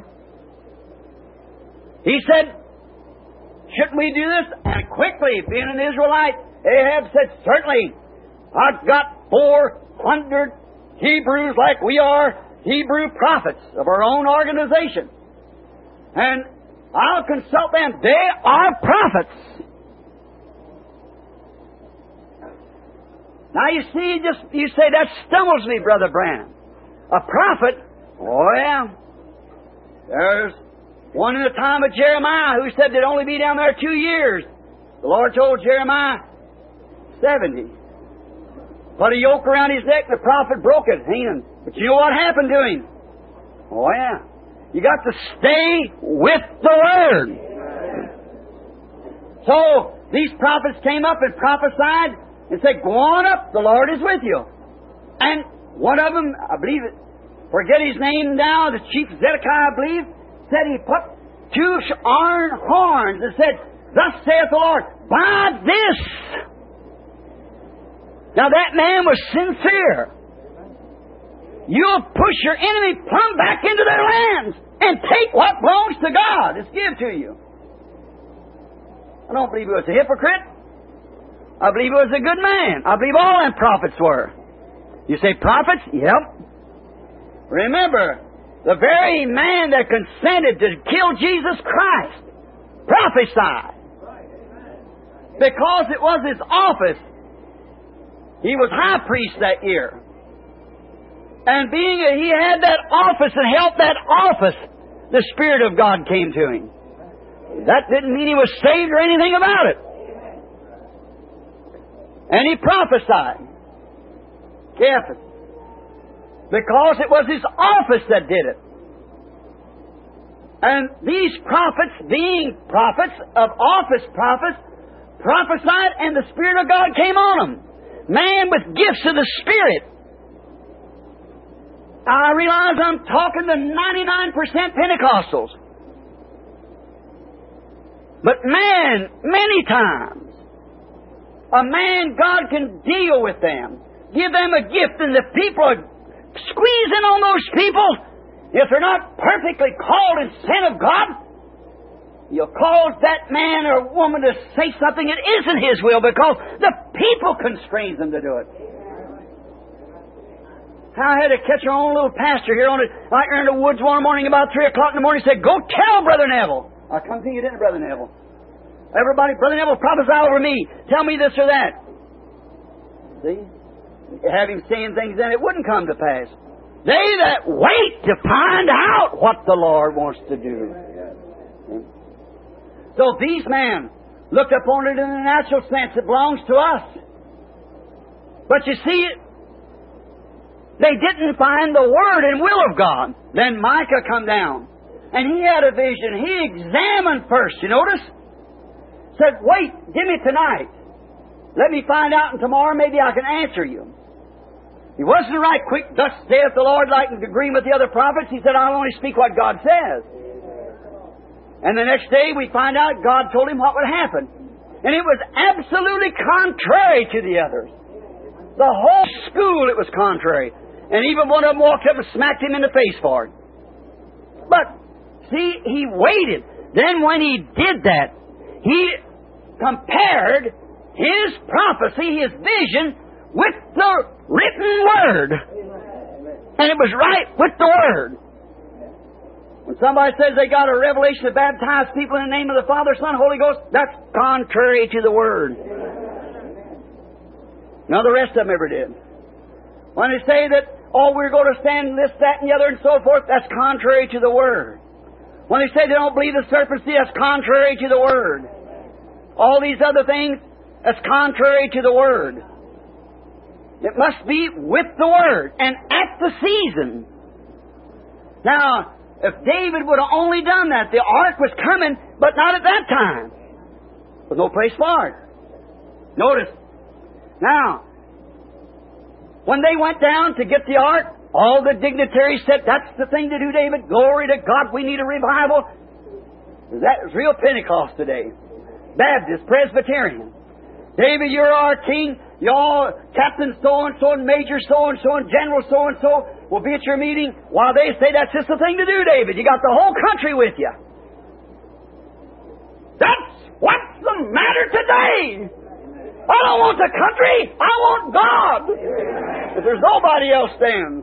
he said, "Shouldn't we do this?" And quickly, being an Israelite, Ahab said, "Certainly, I've got 400 Hebrews like we are, Hebrew prophets of our own organization. And I'll consult them. They are prophets." Now you see, you say, "That stumbles me, Brother Branham. A prophet?" Oh yeah. There's one in the time of Jeremiah who said they'd only be down there 2 years. The Lord told Jeremiah 70. Put a yoke around his neck, the prophet broke it. But you know what happened to him? Oh yeah. You got to stay with the Word. So these prophets came up and prophesied and said, "Go on up, the Lord is with you." And one of them, I believe it, forget his name now, the chief Zedekiah, I believe, said he put 2 iron horns and said, "Thus saith the Lord, by this." Now that man was sincere. You'll push your enemy plumb back into their lands and take what belongs to God. It's given to you. I don't believe he was a hypocrite. I believe he was a good man. I believe all them prophets were. You say prophets? Yep. Remember, the very man that consented to kill Jesus Christ prophesied. Because it was his office. He was high priest that year. And being that he had that office and held that office, the Spirit of God came to him. That didn't mean he was saved or anything about it. And he prophesied. Careful. Because it was his office that did it. And these prophets, being prophets of office prophets, prophesied and the Spirit of God came on them. Man with gifts of the Spirit. I realize I'm talking to 99% Pentecostals. But man, many times, a man, God can deal with them. Give them a gift, and the people are squeezing on those people. If they're not perfectly called and sent of God, you'll cause that man or woman to say something that isn't his will because the people constrains them to do it. I had to catch our own little pastor here on it. Out here in the woods one morning about 3 o'clock in the morning. He said, "Go tell Brother Neville." I come to you, didn't Brother Neville? Everybody, Brother Neville, prophesy over me. Tell me this or that. See? Have him saying things, then it wouldn't come to pass. They that wait to find out what the Lord wants to do. So these men looked upon it in a natural sense. It belongs to us. But you see, they didn't find the Word and will of God. Then Micah come down, and he had a vision. He examined first, you notice? Said, "Wait, give me tonight. Let me find out, and tomorrow maybe I can answer you." He wasn't right quick, "Thus saith the Lord," like in agreeing with the other prophets. He said, "I'll only speak what God says." And the next day we find out God told him what would happen. And it was absolutely contrary to the others. The whole school, it was contrary. And even one of them walked up and smacked him in the face for it. But, see, he waited. Then when he did that, he compared his prophecy, his vision, with the written Word. And it was right with the Word. When somebody says they got a revelation to baptize people in the name of the Father, Son, Holy Ghost, that's contrary to the Word. None of the rest of them ever did. When they say that, "Oh, we're going to stand this, that, and the other, and so forth," that's contrary to the Word. When they say they don't believe the serpent seed, that's contrary to the Word. All these other things, that's contrary to the Word. It must be with the Word and at the season. Now, if David would have only done that, the ark was coming, but not at that time. There was no place for it. Notice. Now, when they went down to get the ark, all the dignitaries said, "That's the thing to do, David. Glory to God. We need a revival." That was real Pentecost today. Baptist, Presbyterian. "David, you're our king. Y'all, Captain so-and-so and Major so-and-so and General so-and-so will be at your meeting." While they say that's just the thing to do, David. You got the whole country with you. That's what's the matter today. I don't want the country. I want God. If there's nobody else then.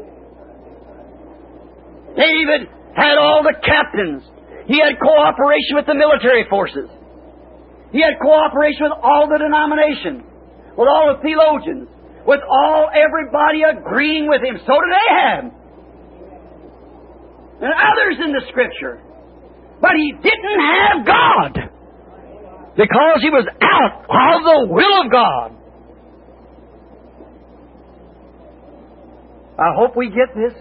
David had all the captains. He had cooperation with the military forces. He had cooperation with all the denominations, with all the theologians, with everybody agreeing with him. So did Ahab. And others in the Scripture. But he didn't have God. Because he was out of the will of God. I hope we get this.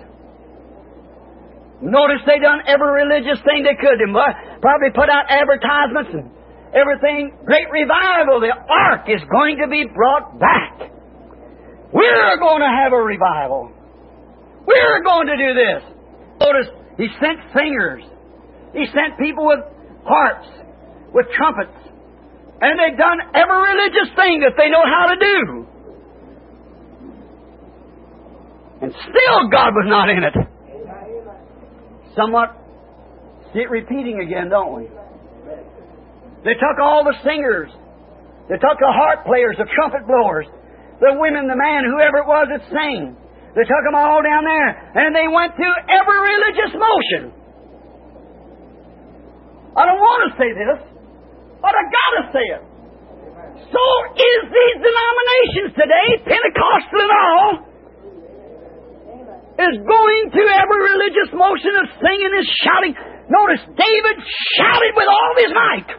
Notice they done every religious thing they could. They probably put out advertisements everything, great revival. The ark is going to be brought back. We're going to have a revival. We're going to do this. Notice, He sent singers. He sent people with harps, with trumpets. And they've done every religious thing that they know how to do. And still God was not in it. Somewhat see it repeating again, don't we? They took all the singers. They took the harp players, the trumpet blowers, the women, the man, whoever it was that sang. They took them all down there, and they went through every religious motion. I don't want to say this, but I got to say it. So is these denominations today, Pentecostal and all, is going through every religious motion of singing and shouting. Notice, David shouted with all his might.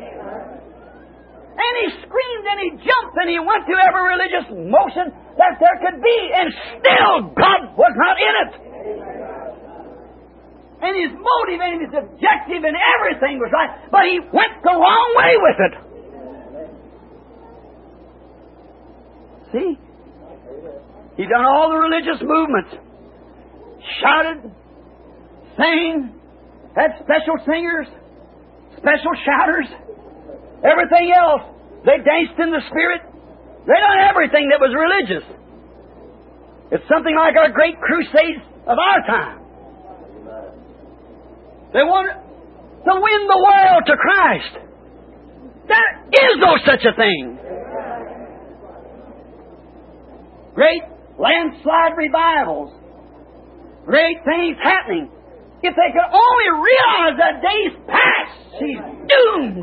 And he screamed and he jumped and he went through every religious motion that there could be, and still God was not in it. And his motive and his objective and everything was right, but he went the wrong way with it. See? He done all the religious movements. Shouted, sang, had special singers, special shouters, everything else. They danced in the Spirit. They done everything that was religious. It's something like our great crusades of our time. They want to win the world to Christ. There is no such a thing. Great landslide revivals. Great things happening. If they could only realize that day's past, she's doomed.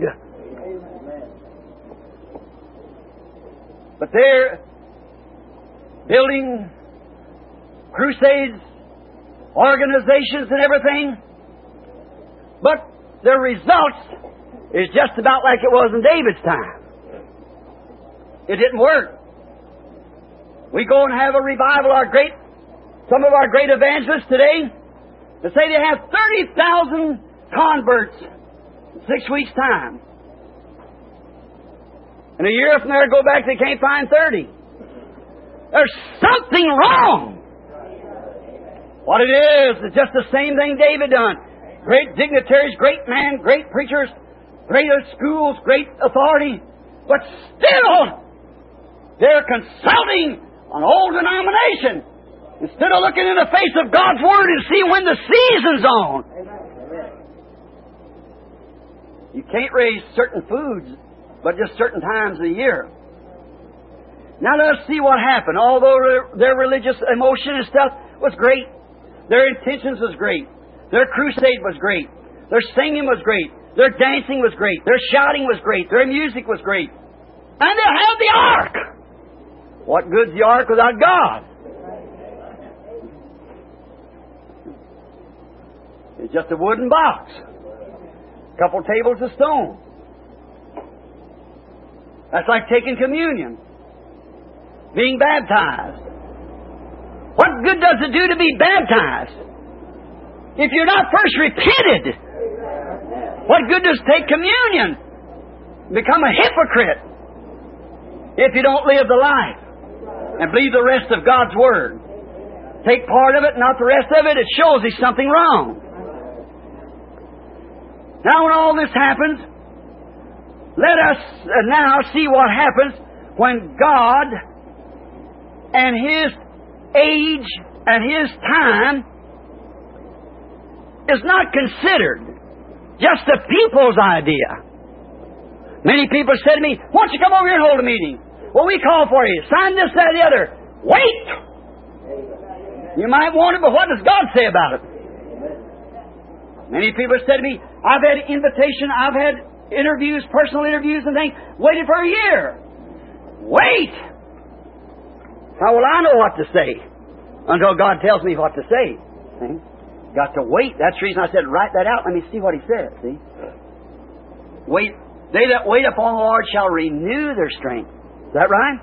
But they're building crusades, organizations and everything. But the results is just about like it was in David's time. It didn't work. We go and have a revival. Some of our great evangelists today, they say they have 30,000 converts in 6 weeks' time. And a year from there, go back, they can't find 30. There's something wrong. What it is just the same thing David done. Great dignitaries, great men, great preachers, great schools, great authority. But still, they're consulting an old denomination instead of looking in the face of God's Word and see when the season's on. You can't raise certain foods, but just certain times of the year. Now let's see what happened. Although their religious emotion and stuff was great, their intentions was great, their crusade was great, their singing was great, their dancing was great, their shouting was great, their music was great. And they had the ark. What good's the ark without God? It's just a wooden box. A couple tables of stone. That's like taking communion. Being baptized. What good does it do to be baptized if you're not first repented? What good does take communion? Become a hypocrite if you don't live the life and believe the rest of God's Word. Take part of it, not the rest of it. It shows there's something wrong. Now when all this happens, let us now see what happens when God and His age and His time is not considered just the people's idea. Many people said to me, why don't you come over here and hold a meeting? Well, we call for you. Sign this, that, and the other. Wait! You might want it, but what does God say about it? Many people said to me, I've had invitation, I've had interviews, personal interviews and things, waited for a year. Wait! How will I know what to say until God tells me what to say? See? Got to wait. That's the reason I said, write that out. Let me see what He says. See? Wait. They that wait upon the Lord shall renew their strength. Is that right?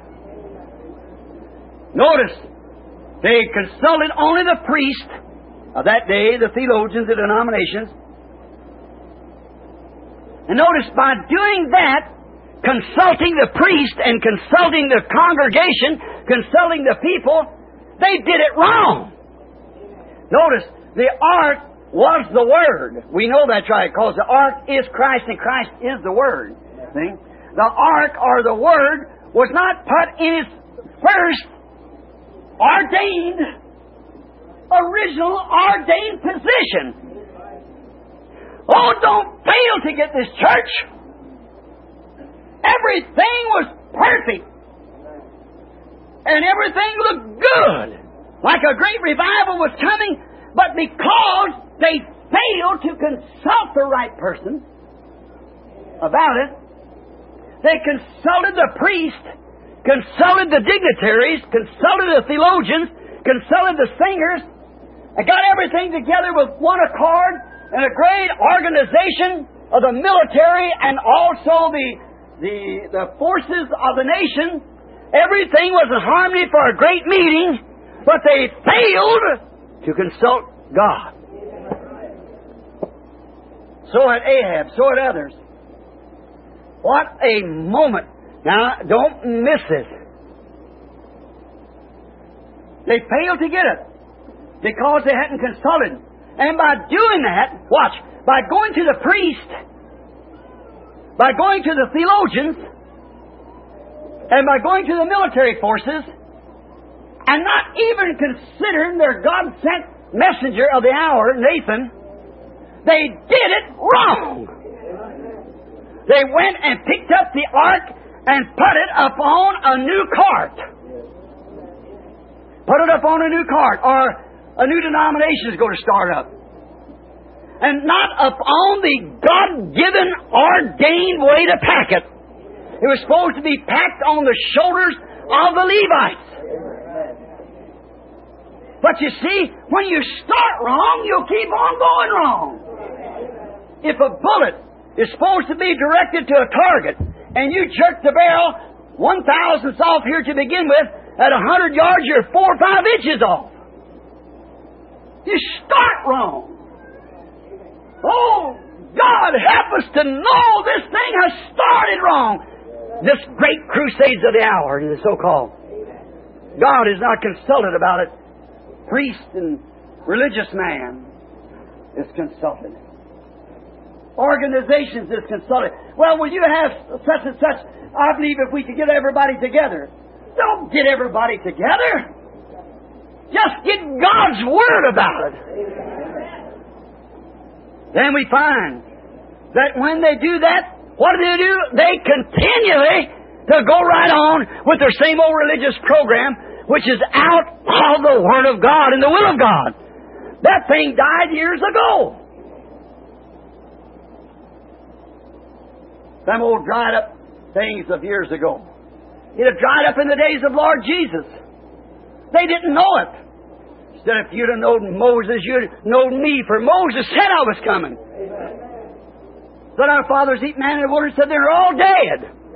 Notice, they consulted only the priest of that day, the theologians, the denominations. And notice, by doing that, consulting the priest and consulting the congregation, consulting the people, they did it wrong. Notice, the ark was the Word. We know that's right, because the ark is Christ and Christ is the Word. See? The ark, or the Word, was not put in its first original ordained position. Oh, don't fail to get this, church. Everything was perfect. And everything looked good. Like a great revival was coming. But because they failed to consult the right person about it, they consulted the priest, consulted the dignitaries, consulted the theologians, consulted the singers, and got everything together with one accord and a great organization of the military and also the forces of the nation. Everything was in harmony for a great meeting, but they failed to consult God. So had Ahab, so had others. What a moment. Now, don't miss this. They failed to get it because they hadn't consulted. And by doing that, watch, by going to the priest, by going to the theologians, and by going to the military forces, and not even considering their God-sent messenger of the hour, Nathan, they did it wrong. They went and picked up the ark and put it upon a new cart. Put it upon a new cart, or a new denomination is going to start up. And not upon the God-given, ordained way to pack it. It was supposed to be packed on the shoulders of the Levites. But you see, when you start wrong, you'll keep on going wrong. If a bullet is supposed to be directed to a target, and you jerk the barrel 1/1000 off here to begin with, at 100 yards, you're 4 or 5 inches off. You start wrong. Oh, God, help us to know this thing has started wrong. This great crusades of the hour, the so-called. God is not consulted about it. Priest and religious man is consulted. Organizations is consulted. Well, will you have such and such? I believe if we could get everybody together. Don't get everybody together. Just get God's Word about it. Then we find that when they do that, what do? They continually to go right on with their same old religious program, which is out of the Word of God and the will of God. That thing died years ago. Them old dried up things of years ago. It had dried up in the days of Lord Jesus. They didn't know it. Said, if you'd have known Moses, you'd have known me, for Moses said I was coming. Said our fathers eat manna in the wilderness, said they're all dead.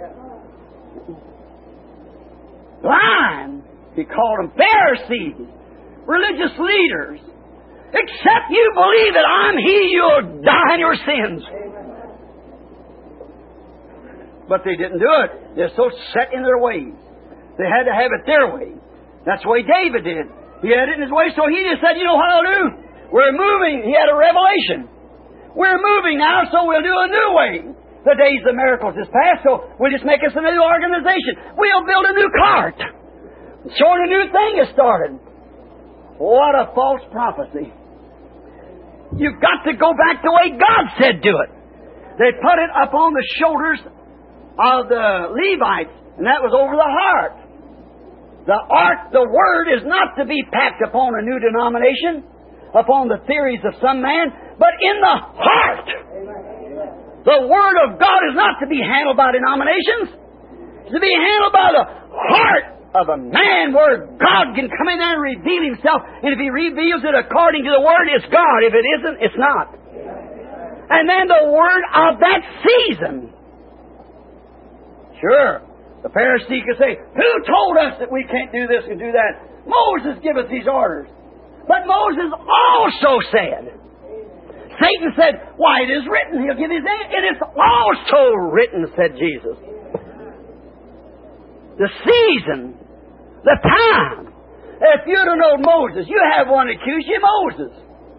Lying. He called them Pharisees, religious leaders. Except you believe that I'm He, you'll die in your sins. But they didn't do it. They're so set in their ways. They had to have it their way. That's the way David did. He had it in his way, so he just said, you know what I'll do? We're moving. He had a revelation. We're moving now, so we'll do a new way. The days of miracles is past, so we'll just make us a new organization. We'll build a new cart. Showing a new thing has started. What a false prophecy. You've got to go back the way God said do it. They put it up on the shoulders of the Levites, and that was over the heart. The ark, the Word, is not to be packed upon a new denomination, upon the theories of some man, but in the heart. The Word of God is not to be handled by denominations. It's to be handled by the heart of a man, where God can come in there and reveal Himself. And if He reveals it according to the Word, it's God. If it isn't, it's not. And then the Word of that season. Sure. The Pharisee could say, who told us that we can't do this and do that? Moses gave us these orders. But Moses also said, Satan said, why, it is written, he'll give his name. It is all also written, said Jesus. The season, the time. If you'd have known Moses, you have one accuse you, Moses.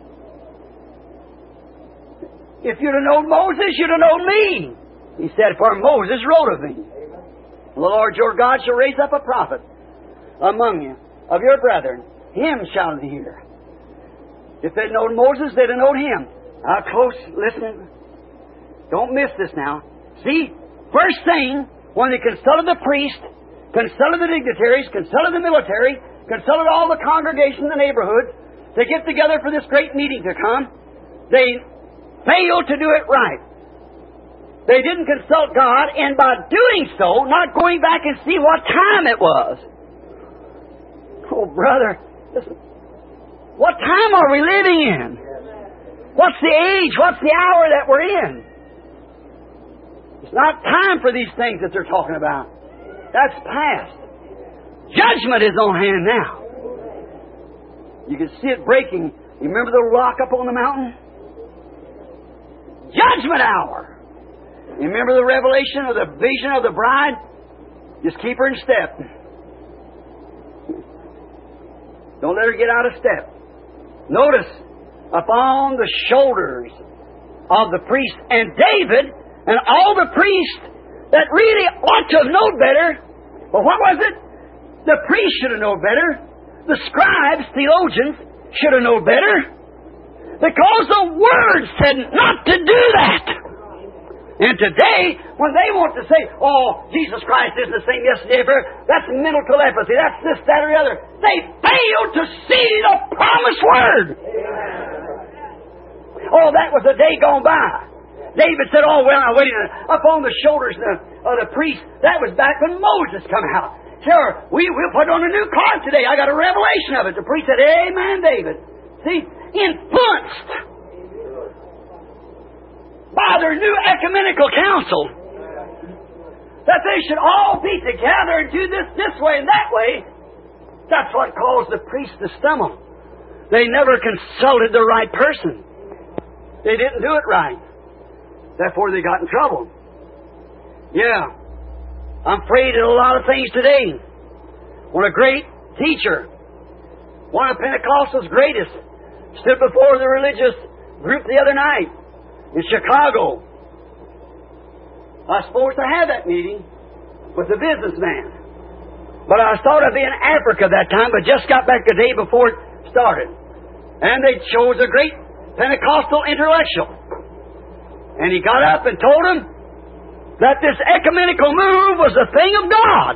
If you'd have known Moses, you'd have known me. He said, for Moses wrote of me. The Lord your God shall raise up a prophet among you, of your brethren. Him shall ye hear. If they'd known Moses, they'd have known him. Now, close, listen. Don't miss this now. See, first thing, when they consulted the priest, consulted the dignitaries, consulted the military, consulted all the congregation in the neighborhood to get together for this great meeting to come, they failed to do it right. They didn't consult God, and by doing so, not going back and see what time it was. Oh, brother, listen. What time are we living in? What's the age? What's the hour that we're in? It's not time for these things that they're talking about. That's past. Judgment is on hand now. You can see it breaking. You remember the rock up on the mountain? Judgment hour. You remember the revelation of the vision of the bride? Just keep her in step. Don't let her get out of step. Notice, upon the shoulders of the priest and David and all the priests that really ought to have known better. But what was it? The priests should have known better. The scribes, theologians, should have known better. Because the Word said not to do that. And today, when they want to say, oh, Jesus Christ isn't the same yesterday, forever, that's mental telepathy, that's this, that, or the other, they fail to see the promised Word. Oh, that was a day gone by. David said, oh, well, I'm waiting up on the shoulders of the priest. That was back when Moses come out. Sure, we'll put on a new card today. I got a revelation of it. The priest said, amen, David. See, influenced by their new ecumenical council, that they should all be together and do this way and that way. That's what caused the priests to stumble. They never consulted the right person. They didn't do it right. Therefore, they got in trouble. Yeah. I'm afraid of a lot of things today. When a great teacher, one of Pentecostal's greatest, stood before the religious group the other night in Chicago. I was supposed to have that meeting with a businessman. But I thought I'd be in Africa that time, but just got back the day before it started. And they chose a great Pentecostal intellectual. And he got up and told them that this ecumenical move was a thing of God.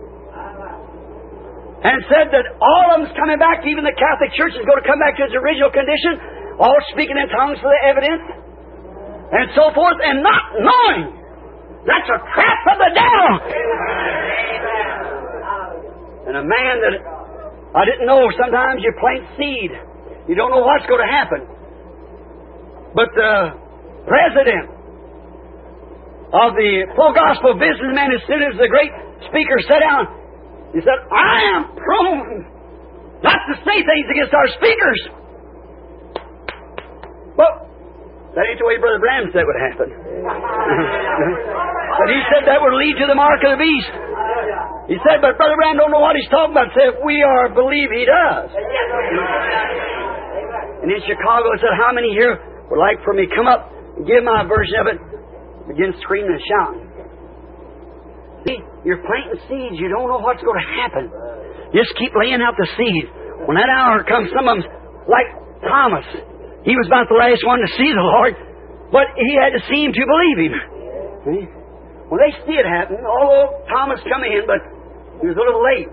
And said that all of them's coming back, even the Catholic Church is going to come back to its original condition, all speaking in tongues for the evidence, and so forth, and not knowing. That's a trap of the devil. And a man that I didn't know, sometimes you plant seed. You don't know what's going to happen. But the president of the Full Gospel Businessman, as soon as the great speaker sat down, he said, I am prone not to say things against our speakers. Well, that ain't the way Brother Branham said would happen. But he said that would lead to the mark of the beast. He said, but Brother Branham don't know what he's talking about. He said, we are believe he does. And in Chicago, he said, how many here would like for me to come up and give my version of it? Begin screaming and shouting. See, you're planting seeds. You don't know what's going to happen. Just keep laying out the seed. When that hour comes, some of them, like Thomas, he was about the last one to see the Lord, but he had to see Him to believe Him. See? When they see it happen, although Thomas come in, but he was a little late.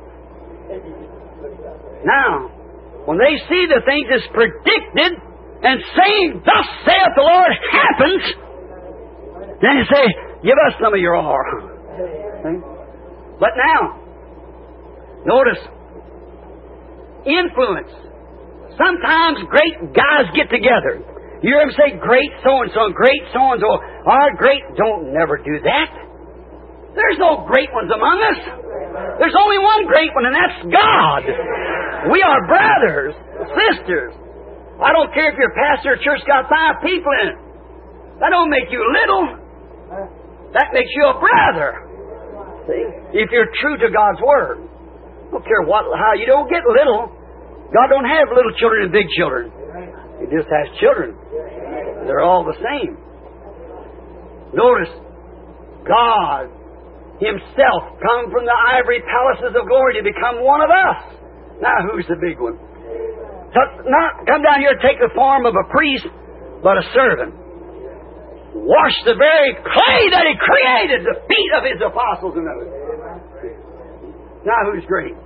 Now, when they see the things that's predicted and saying, thus saith the Lord, happens, then they say, give us some of your oil. See? But now, notice, influence. Sometimes great guys get together. You hear them say, great so-and-so, great so-and-so. Our great, don't never do that. There's no great ones among us. There's only one great one, and that's God. We are brothers, sisters. I don't care if your pastor or church got 5 people in it. That don't make you little. That makes you a brother. See? If you're true to God's Word. I don't care how. You don't get little. God don't have little children and big children. He just has children. They're all the same. Notice, God Himself come from the ivory palaces of glory to become one of us. Now, who's the big one? Not come down here and take the form of a priest, but a servant. Wash the very clay that He created, the feet of His apostles and others. Now, who's great?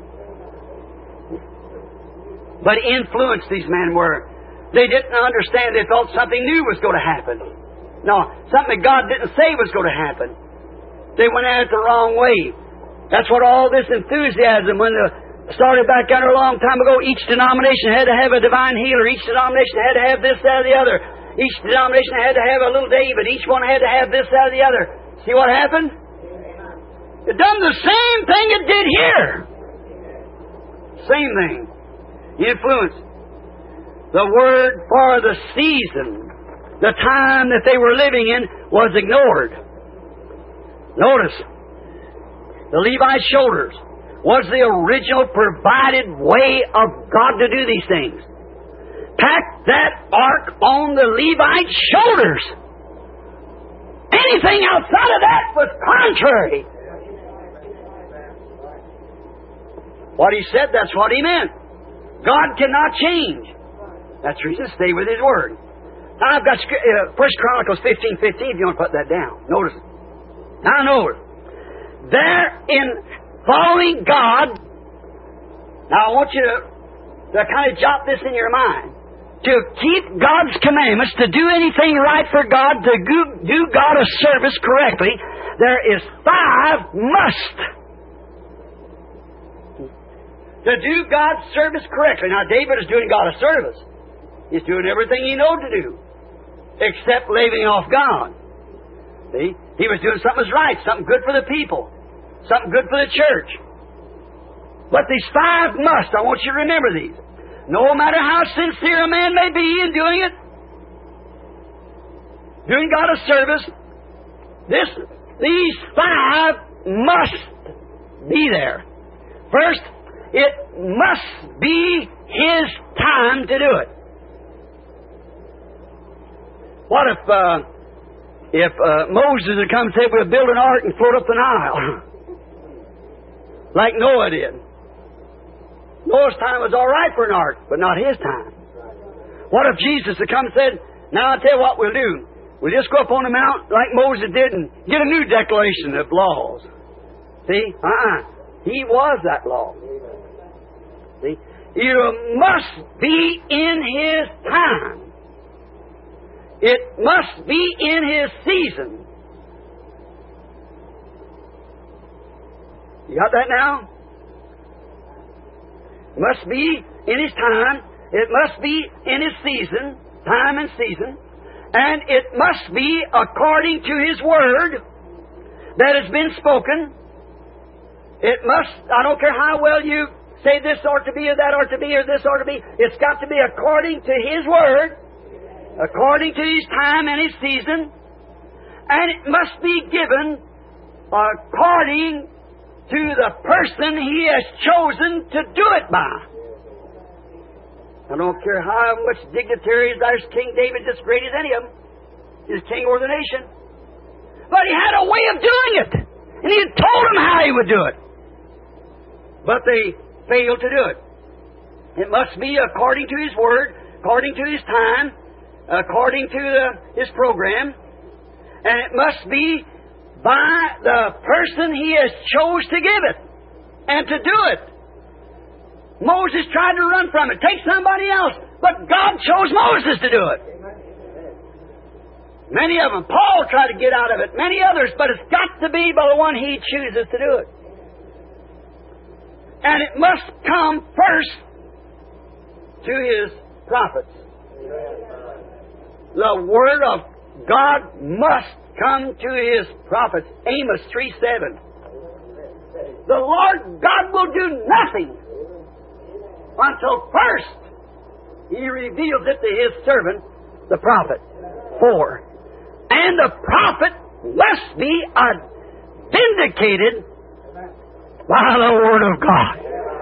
But influence these men were. They didn't understand. They thought something new was going to happen. No, something that God didn't say was going to happen. They went at it the wrong way. That's what all this enthusiasm, when it started back there a long time ago, each denomination had to have a divine healer. Each denomination had to have this, that, or the other. Each denomination had to have a little David. Each one had to have this, that, or the other. See what happened? It done the same thing it did here. Same thing. Influence. The word for the season, the time that they were living in, was ignored. Notice, the Levite shoulders was the original provided way of God to do these things. Pack that ark on the Levite shoulders. Anything outside of that was contrary. What He said, that's what He meant. God cannot change. That's the reason, stay with His Word. Now I've got 1 Chronicles 15:15, if you want to put that down. Notice. Now notice. There in following God, now I want you to kind of jot this in your mind. To keep God's commandments, to do anything right for God, to do God a service correctly, there is 5 must. To do God's service correctly. Now David is doing God a service. He's doing everything he knows to do, except leaving off God. See? He was doing something that's right, something good for the people, something good for the church. But these 5 must, I want you to remember these. No matter how sincere a man may be in doing it, doing God a service, these 5 must be there. First, it must be His time to do it. What if Moses had come and said, we'll build an ark and float up the Nile? Like Noah did. Noah's time was all right for an ark, but not his time. What if Jesus had come and said, now I'll tell you what we'll do. We'll just go up on the mount like Moses did and get a new declaration of laws. See? He was that law. See? It must be in His time. It must be in His season. You got that now? It must be in His time. It must be in His season, time and season. And it must be according to His Word that has been spoken. It must, I don't care how well you say this ought to be or that ought to be or this ought to be, it's got to be according to His Word, according to His time and His season, and it must be given according to the person He has chosen to do it by. I don't care how much dignitaries, there's King David just great as any of them. He's king over the nation. But he had a way of doing it. And He had told them how He would do it. But they failed to do it. It must be according to His Word, according to His time, according to His program, and it must be by the person He has chose to give it and to do it. Moses tried to run from it, take somebody else, but God chose Moses to do it. Many of them, Paul tried to get out of it, many others, but it's got to be by the one He chooses to do it. And it must come first to His prophets. The Word of God must come to His prophets. Amos 3:7. The Lord God will do nothing until first He reveals it to His servant, the prophet. 4. And the prophet must be vindicated by the Word of God.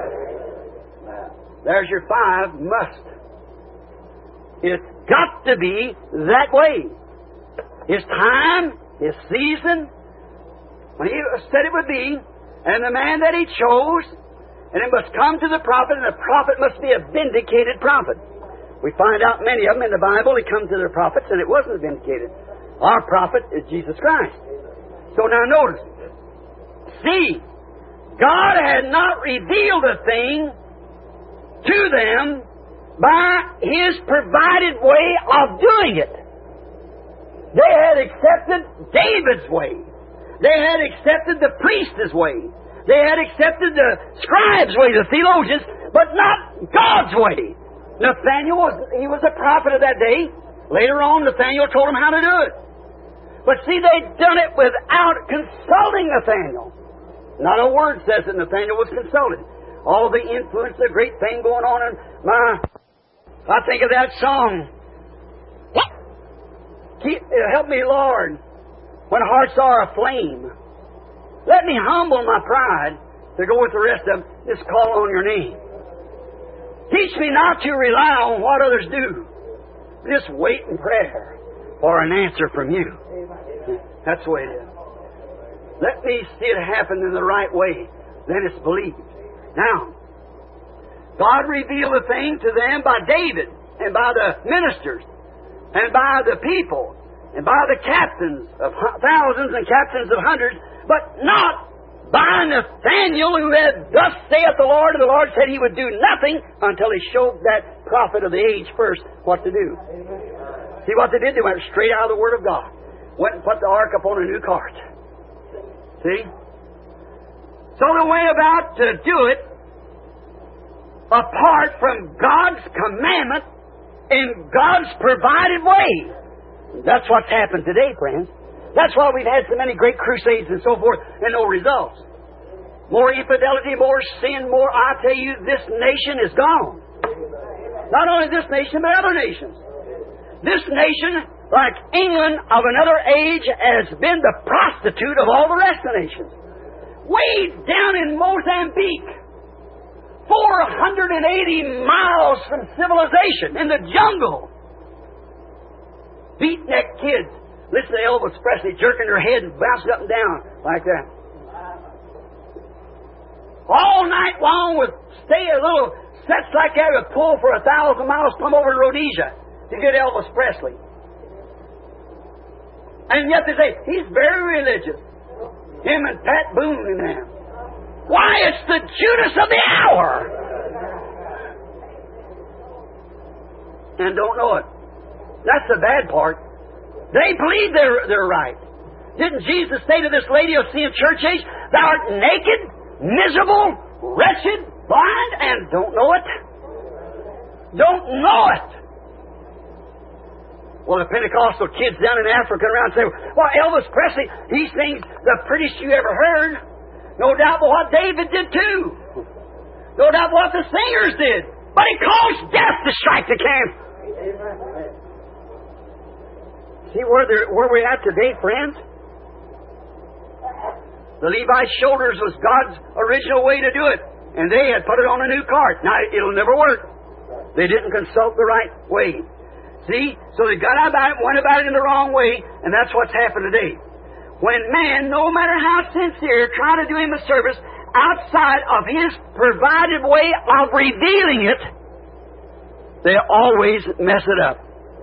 There's your 5 must. It's got to be that way. His time, His season, when He said it would be, and the man that He chose, and it must come to the prophet, and the prophet must be a vindicated prophet. We find out many of them in the Bible, they come to their prophets, and it wasn't vindicated. Our prophet is Jesus Christ. So now notice, see, God had not revealed a thing to them by His provided way of doing it. They had accepted David's way. They had accepted the priest's way. They had accepted the scribe's way, the theologians, but not God's way. Nathaniel was a prophet of that day. Later on, Nathaniel told him how to do it. But see, they'd done it without consulting Nathaniel. Not a word says that Nathaniel was consulted. All the influence, the great thing going on in I think of that song. Help me, Lord, when hearts are aflame. Let me humble my pride to go with the rest of them. Just call on your name. Teach me not to rely on what others do. Just wait in prayer for an answer from you. That's the way it is. Let me see it happen in the right way. Then it's believed. Now, God revealed a thing to them by David and by the ministers and by the people and by the captains of thousands and captains of hundreds, but not by Nathaniel, who had, "Thus saith the Lord," and the Lord said He would do nothing until He showed that prophet of the age first what to do. See what they did? They went straight out of the Word of God. Went and put the ark upon a new cart. See? So the way about to do it, apart from God's commandment in God's provided way. That's what's happened today, friends. That's why we've had so many great crusades and so forth and no results. More infidelity, more sin, more, I tell you, this nation is gone. Not only this nation, but other nations. This nation, like England of another age, has been the prostitute of all the rest of the nations. Way down in Mozambique, 480 miles from civilization, in the jungle. Beat-neck kids. Listen to Elvis Presley jerking her head and bouncing up and down like that. All night long would stay a little sets like that would pull for 1,000 miles, come over to Rhodesia to get Elvis Presley. And yet they say, he's very religious. Him and Pat Boone and them. Why, it's the Judas of the hour! And don't know it. That's the bad part. They believe they're right. Didn't Jesus say to this lady of seeing church age, "Thou art naked, miserable, wretched, blind, and don't know it"? Don't know it. Well, the Pentecostal kids down in Africa around say, "Well, Elvis Presley, he sings the prettiest you ever heard." No doubt but what David did too. No doubt what the singers did. But he caused death to strike the camp. See where we're at today, friends? The Levite shoulders was God's original way to do it. And they had put it on a new cart. Now, it'll never work. They didn't consult the right way. See? So they got about it, went about it in the wrong way, and that's what's happened today. When man, no matter how sincere, try to do him a service outside of his provided way of revealing it, they always mess it up.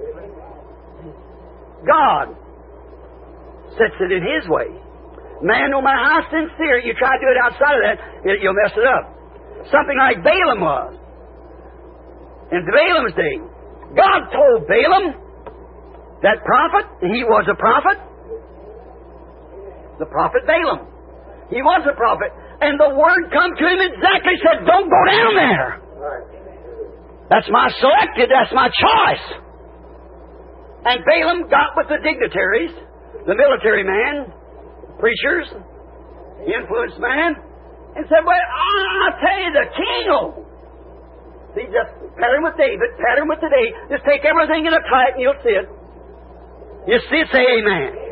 God sets it in His way. Man, no matter how sincere, you try to do it outside of that, you'll mess it up. Something like Balaam was. In Balaam's day, God told Balaam, that prophet, he was a prophet. The prophet Balaam. He was a prophet. And the word come to him exactly, said, "Don't go down there. That's my selected, that's my choice." And Balaam got with the dignitaries, the military man, preachers, the influenced man, and said, "Well, I'll tell you, the king will." See, just pattern with David, pattern with today. Just take everything in a tight and you'll see it. You see it, say amen.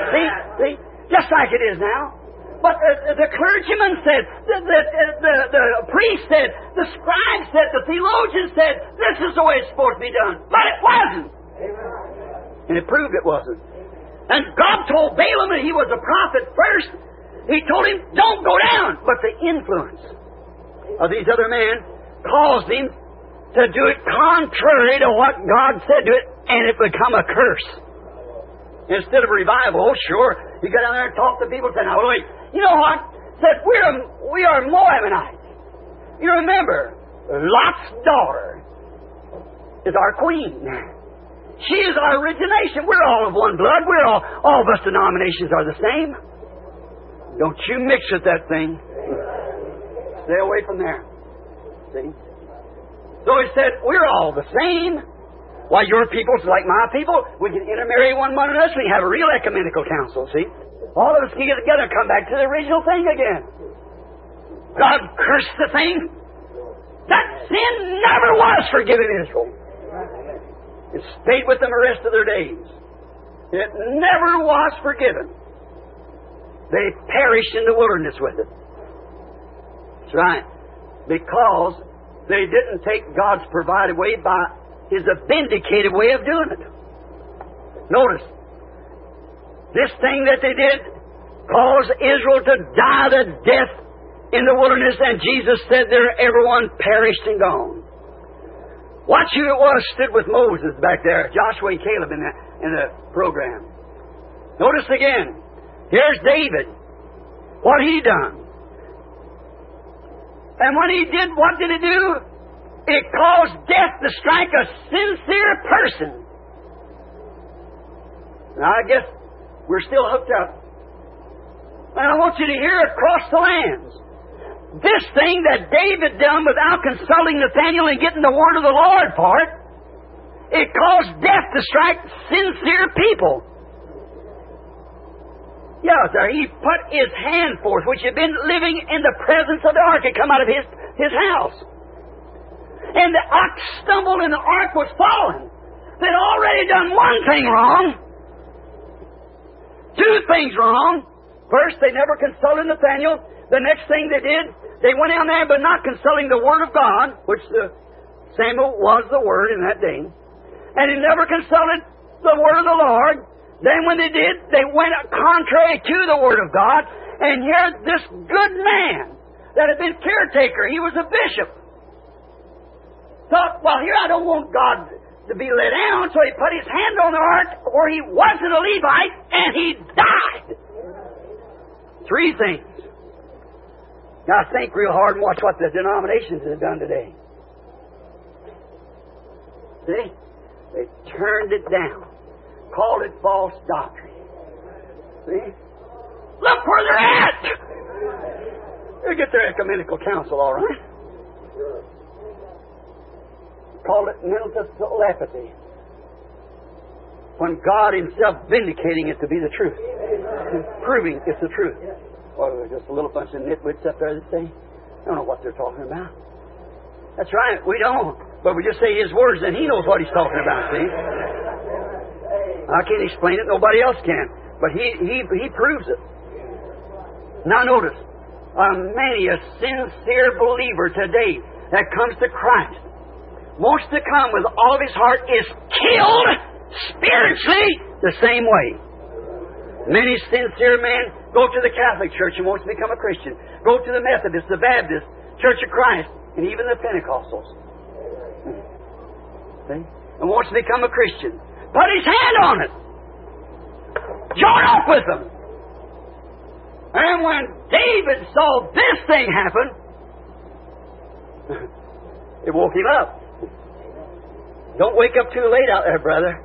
See? Just like it is now. But the clergyman said, the priest said, the scribe said, the theologian said, this is the way it's supposed to be done. But it wasn't. And it proved it wasn't. And God told Balaam that he was a prophet first. He told him, don't go down. But the influence of these other men caused him to do it contrary to what God said to it, and it become a curse. Instead of revival, oh sure, you go down there and talk to people and say, now wait, you know what? Said we are Moabites. You remember, Lot's daughter is our queen. She is our origination. We're all of one blood. We're all of us denominations are the same. Don't you mix with that thing. Stay away from there. See? So he said, we're all the same. Why, your people's like my people. We can intermarry one among us. We have a real ecumenical council, see? All of us can get together and come back to the original thing again. God cursed the thing. That sin never was forgiven Israel. It stayed with them the rest of their days. It never was forgiven. They perished in the wilderness with it. That's right. Because they didn't take God's provided way by His vindicated way of doing it. Notice, this thing that they did caused Israel to die the death in the wilderness, and Jesus said there everyone perished and gone. Watch who it was stood with Moses back there, Joshua and Caleb in the program. Notice again, here's David. What he done. And when he did, what did he do? It caused death to strike a sincere person. Now I guess we're still hooked up. And I want you to hear across the lands. This thing that David done without consulting Nathaniel and getting the word of the Lord part, it caused death to strike sincere people. Yeah, sir, he put his hand forth, which had been living in the presence of the ark, had come out of his house. And the ox stumbled and the ark was fallen. They'd already done one thing wrong. Two things wrong. First, they never consulted Nathaniel. The next thing they did, they went down there but not consulting the Word of God, which Samuel was the Word in that day. And he never consulted the Word of the Lord. Then when they did, they went contrary to the Word of God. And here, this good man that had been caretaker, he was a bishop, thought, well, here I don't want God to be let down, so he put his hand on the ark where he wasn't a Levite, and he died. Three things. Now think real hard and watch what the denominations have done today. See? They turned it down. Called it false doctrine. See? Look where they're at! They get their ecumenical council, all right. Called it mental telepathy. When God Himself vindicating it to be the truth. Proving it's the truth. Well, there's just a little bunch of nitwits up there that say, I don't know what they're talking about. That's right, we don't. But we just say His words and He knows what He's talking about, see? I can't explain it, nobody else can. But He proves it. Now notice, many a sincere believer today that comes to Christ wants to come with all of his heart is killed spiritually the same way. Many sincere men go to the Catholic Church and wants to become a Christian. Go to the Methodist, the Baptist, Church of Christ, and even the Pentecostals. See? And wants to become a Christian. Put his hand on it. Join up with them. And when David saw this thing happen, it woke him up. Don't wake up too late out there, brother.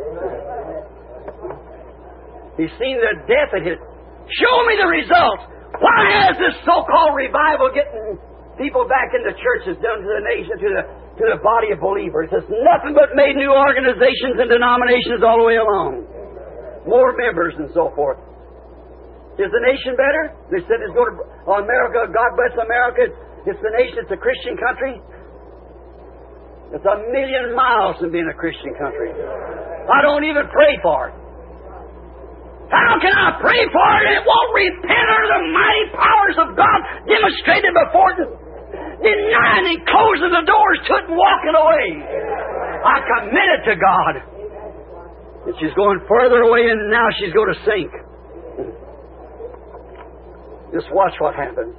He's seen the death of his. Show me the results. Why is this so-called revival getting people back into churches, done to the nation, to the body of believers? It's nothing but made new organizations and denominations all the way along. More members and so forth. Is the nation better? They said it's going to America. God bless America. It's the nation. It's a Christian country. It's 1,000,000 miles from being a Christian country. I don't even pray for it. How can I pray for it and it won't repent under the mighty powers of God demonstrated before it, denying and closing the doors to it and walking away? I committed to God. And she's going further away, and now she's going to sink. Just watch what happens.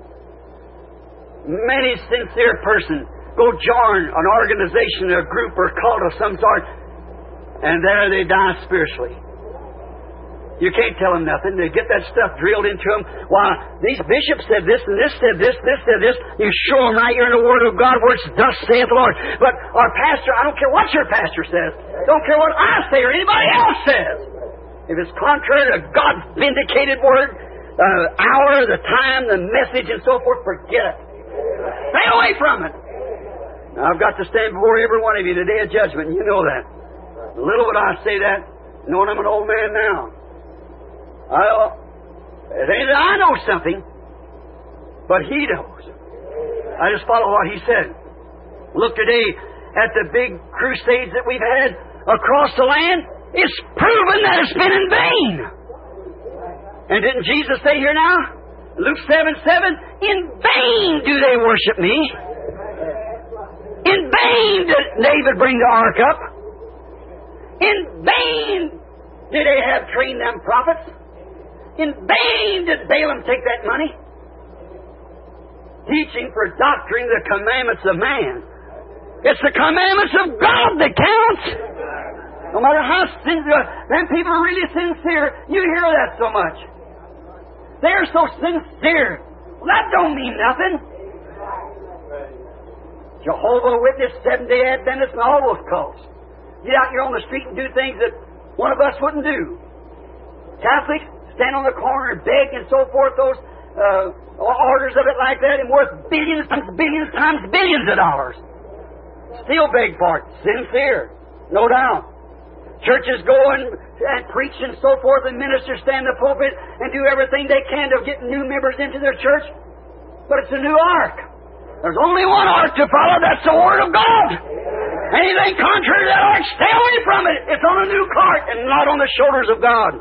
Many sincere persons go join an organization, a group, or cult of some sort, and there they die spiritually. You can't tell them nothing. They get that stuff drilled into them. Why, these bishops said this, and this said this, this said this. You show them right here in the Word of God where it's thus saith the Lord. But our pastor, I don't care what your pastor says. Don't care what I say or anybody else says. If it's contrary to God's vindicated Word, the hour, the time, the message, and so forth, forget it. Stay away from it. Now, I've got to stand before every one of you today of judgment, and you know that. Little would I say that, knowing I'm an old man now. It ain't that I know something, but He knows. I just follow what He said. Look today at the big crusades that we've had across the land. It's proven that it's been in vain. And didn't Jesus say here now, Luke 7:7, in vain do they worship me. In vain did David bring the ark up. In vain did Ahab train them prophets. In vain did Balaam take that money. Teaching for doctrine the commandments of man. It's the commandments of God that counts. No matter how sincere, them people are really sincere. You hear that so much. They're so sincere. Well, that don't mean nothing. Jehovah Witness, Seventh-day Adventists, and all those cults. Get out here on the street and do things that one of us wouldn't do. Catholics stand on the corner and beg and so forth, those orders of it like that, and worth billions times billions of dollars. Still beg for it. Sincere. No doubt. Churches go and preach and so forth, and ministers stand in the pulpit and do everything they can to get new members into their church. But it's a new ark. There's only one ark to follow. That's the Word of God. Anything contrary to that ark, stay away from it. It's on a new cart and not on the shoulders of God.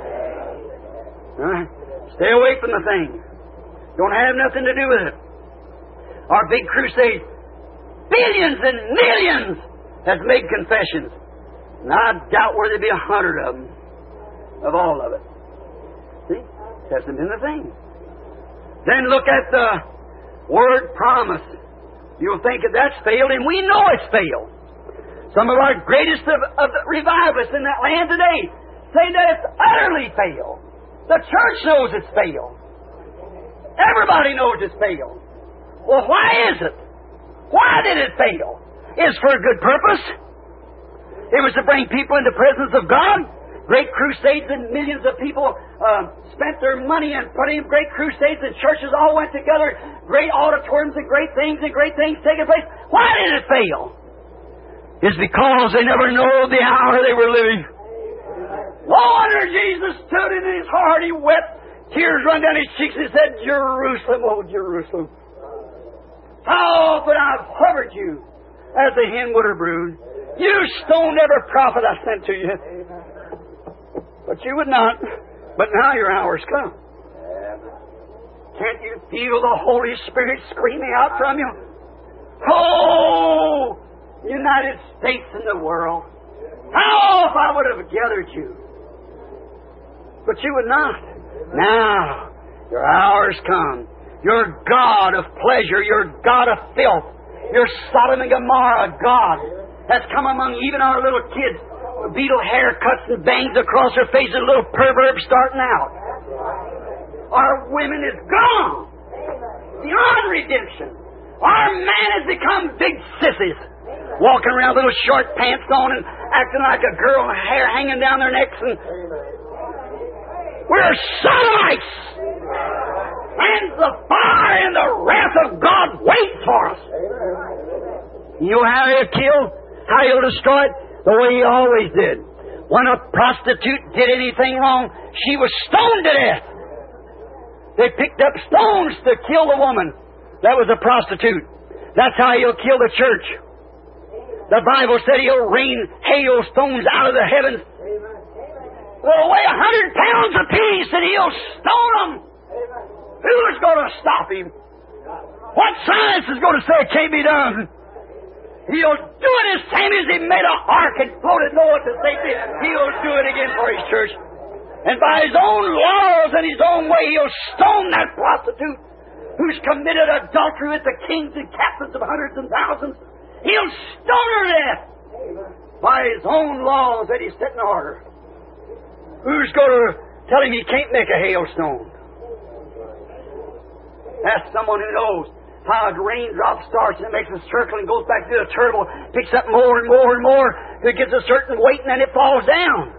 Stay away from the thing. Don't have nothing to do with it. Our big crusade, billions and millions has made confessions. And I doubt where there'd be 100 of them, of all of it. See? It hasn't been the thing. Then look at the word promise. You'll think that that's failed, and we know it's failed. Some of our greatest of the revivalists in that land today say that it's utterly failed. The church knows it's failed. Everybody knows it's failed. Well, why is it? Why did it fail? It's for a good purpose. It was to bring people into the presence of God. Great crusades, and millions of people spent their money and put in great crusades, and churches all went together. Great auditoriums and great things taking place. Why did it fail? It's because they never know the hour they were living. No wonder Jesus stood in his heart. He wept. Tears run down his cheeks. He said, Jerusalem, oh Jerusalem, how often I've hovered you as the hen would her brood. You stoned every prophet I sent to you. But you would not. But now your hour's come. Can't you feel the Holy Spirit screaming out from you? Oh, United States and the world. How if I would have gathered you? But you would not. Now, your hour's come. Your God of pleasure, your God of filth, your Sodom and Gomorrah God has come among even our little kids. Beetle haircuts and bangs across their faces, little perverts starting out. Our women is gone. Beyond redemption. Our man has become big sissies. Walking around with little short pants on and acting like a girl and hair hanging down their necks. And we're Sodomites. And the fire and the wrath of God wait for us. You know how he'll kill? How he'll destroy it? The way he always did. When a prostitute did anything wrong, she was stoned to death. They picked up stones to kill the woman that was a prostitute. That's how he'll kill the church. The Bible said he'll rain hailstones out of the heavens. will weigh 100 pounds apiece, and he'll stone them. Who's going to stop him? What science is going to say it can't be done? He'll do it as same as he made a ark and floated Noah to safety. He'll do it again for his church. And by his own laws and his own way, he'll stone that prostitute who's committed adultery with the kings and captains of hundreds and thousands. He'll stone her to death by his own laws that he's set in order. Who's going to tell him he can't make a hailstone? Ask someone who knows how a raindrop starts and it makes a circle and goes back to the turtle, picks up more and more and more, till it gets a certain weight and then it falls down.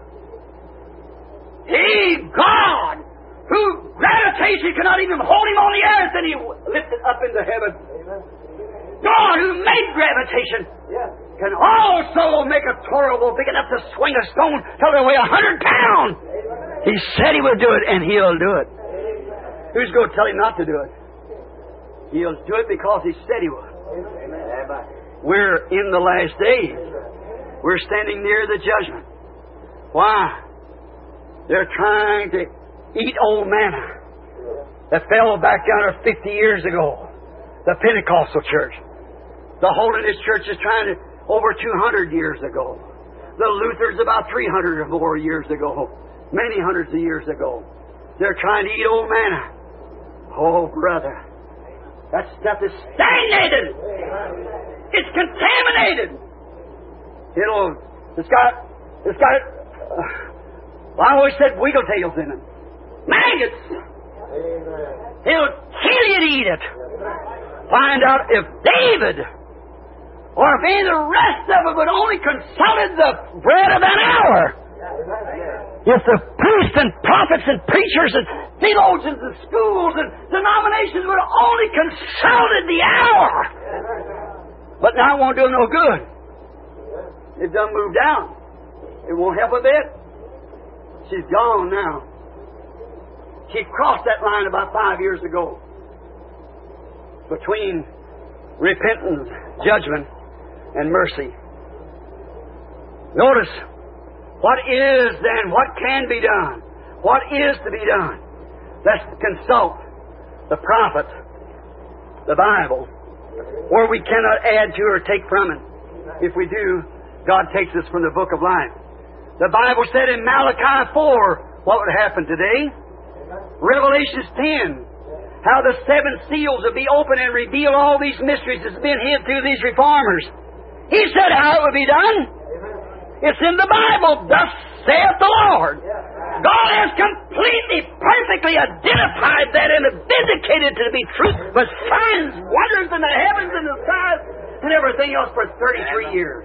He, God, who gravitation cannot even hold him on the earth, and he lifted up into heaven. God, who made gravitation, can also make a torrent big enough to swing a stone till they weigh 100 pounds. He said he would do it, and he'll do it. Who's going to tell him not to do it? He'll do it because he said he would. We're in the last days. We're standing near the judgment. Why? They're trying to eat old manna that fell back down there 50 years ago. The Pentecostal church. The Holiness Church is trying to over 200 years ago. The Lutherans about 300 or more years ago. Many hundreds of years ago. They're trying to eat old manna. Oh, brother. That stuff is stagnated. It's contaminated. It's got I always said wiggle tails in it. Maggots. It'll kill you to eat it. Find out if David or if any of the rest of it would only consulted the bread of an hour. If the priests and prophets and preachers and theologians and schools and denominations would have only consulted the hour. But now it won't do them no good. It done moved down. It won't help a bit. She's gone now. She crossed that line about 5 years ago. Between repentance, judgment, and mercy. Notice, what is then, what can be done? What is to be done? Let's consult the prophets, the Bible, or we cannot add to or take from it. If we do, God takes us from the book of life. The Bible said in Malachi 4 what would happen today. Revelations 10, how the 7 seals would be opened and reveal all these mysteries that's been hid through these reformers. He said how it would be done. It's in the Bible. Thus saith the Lord. God has completely, perfectly identified that and vindicated it to be truth with signs, wonders in the heavens and the skies and everything else for 33 years.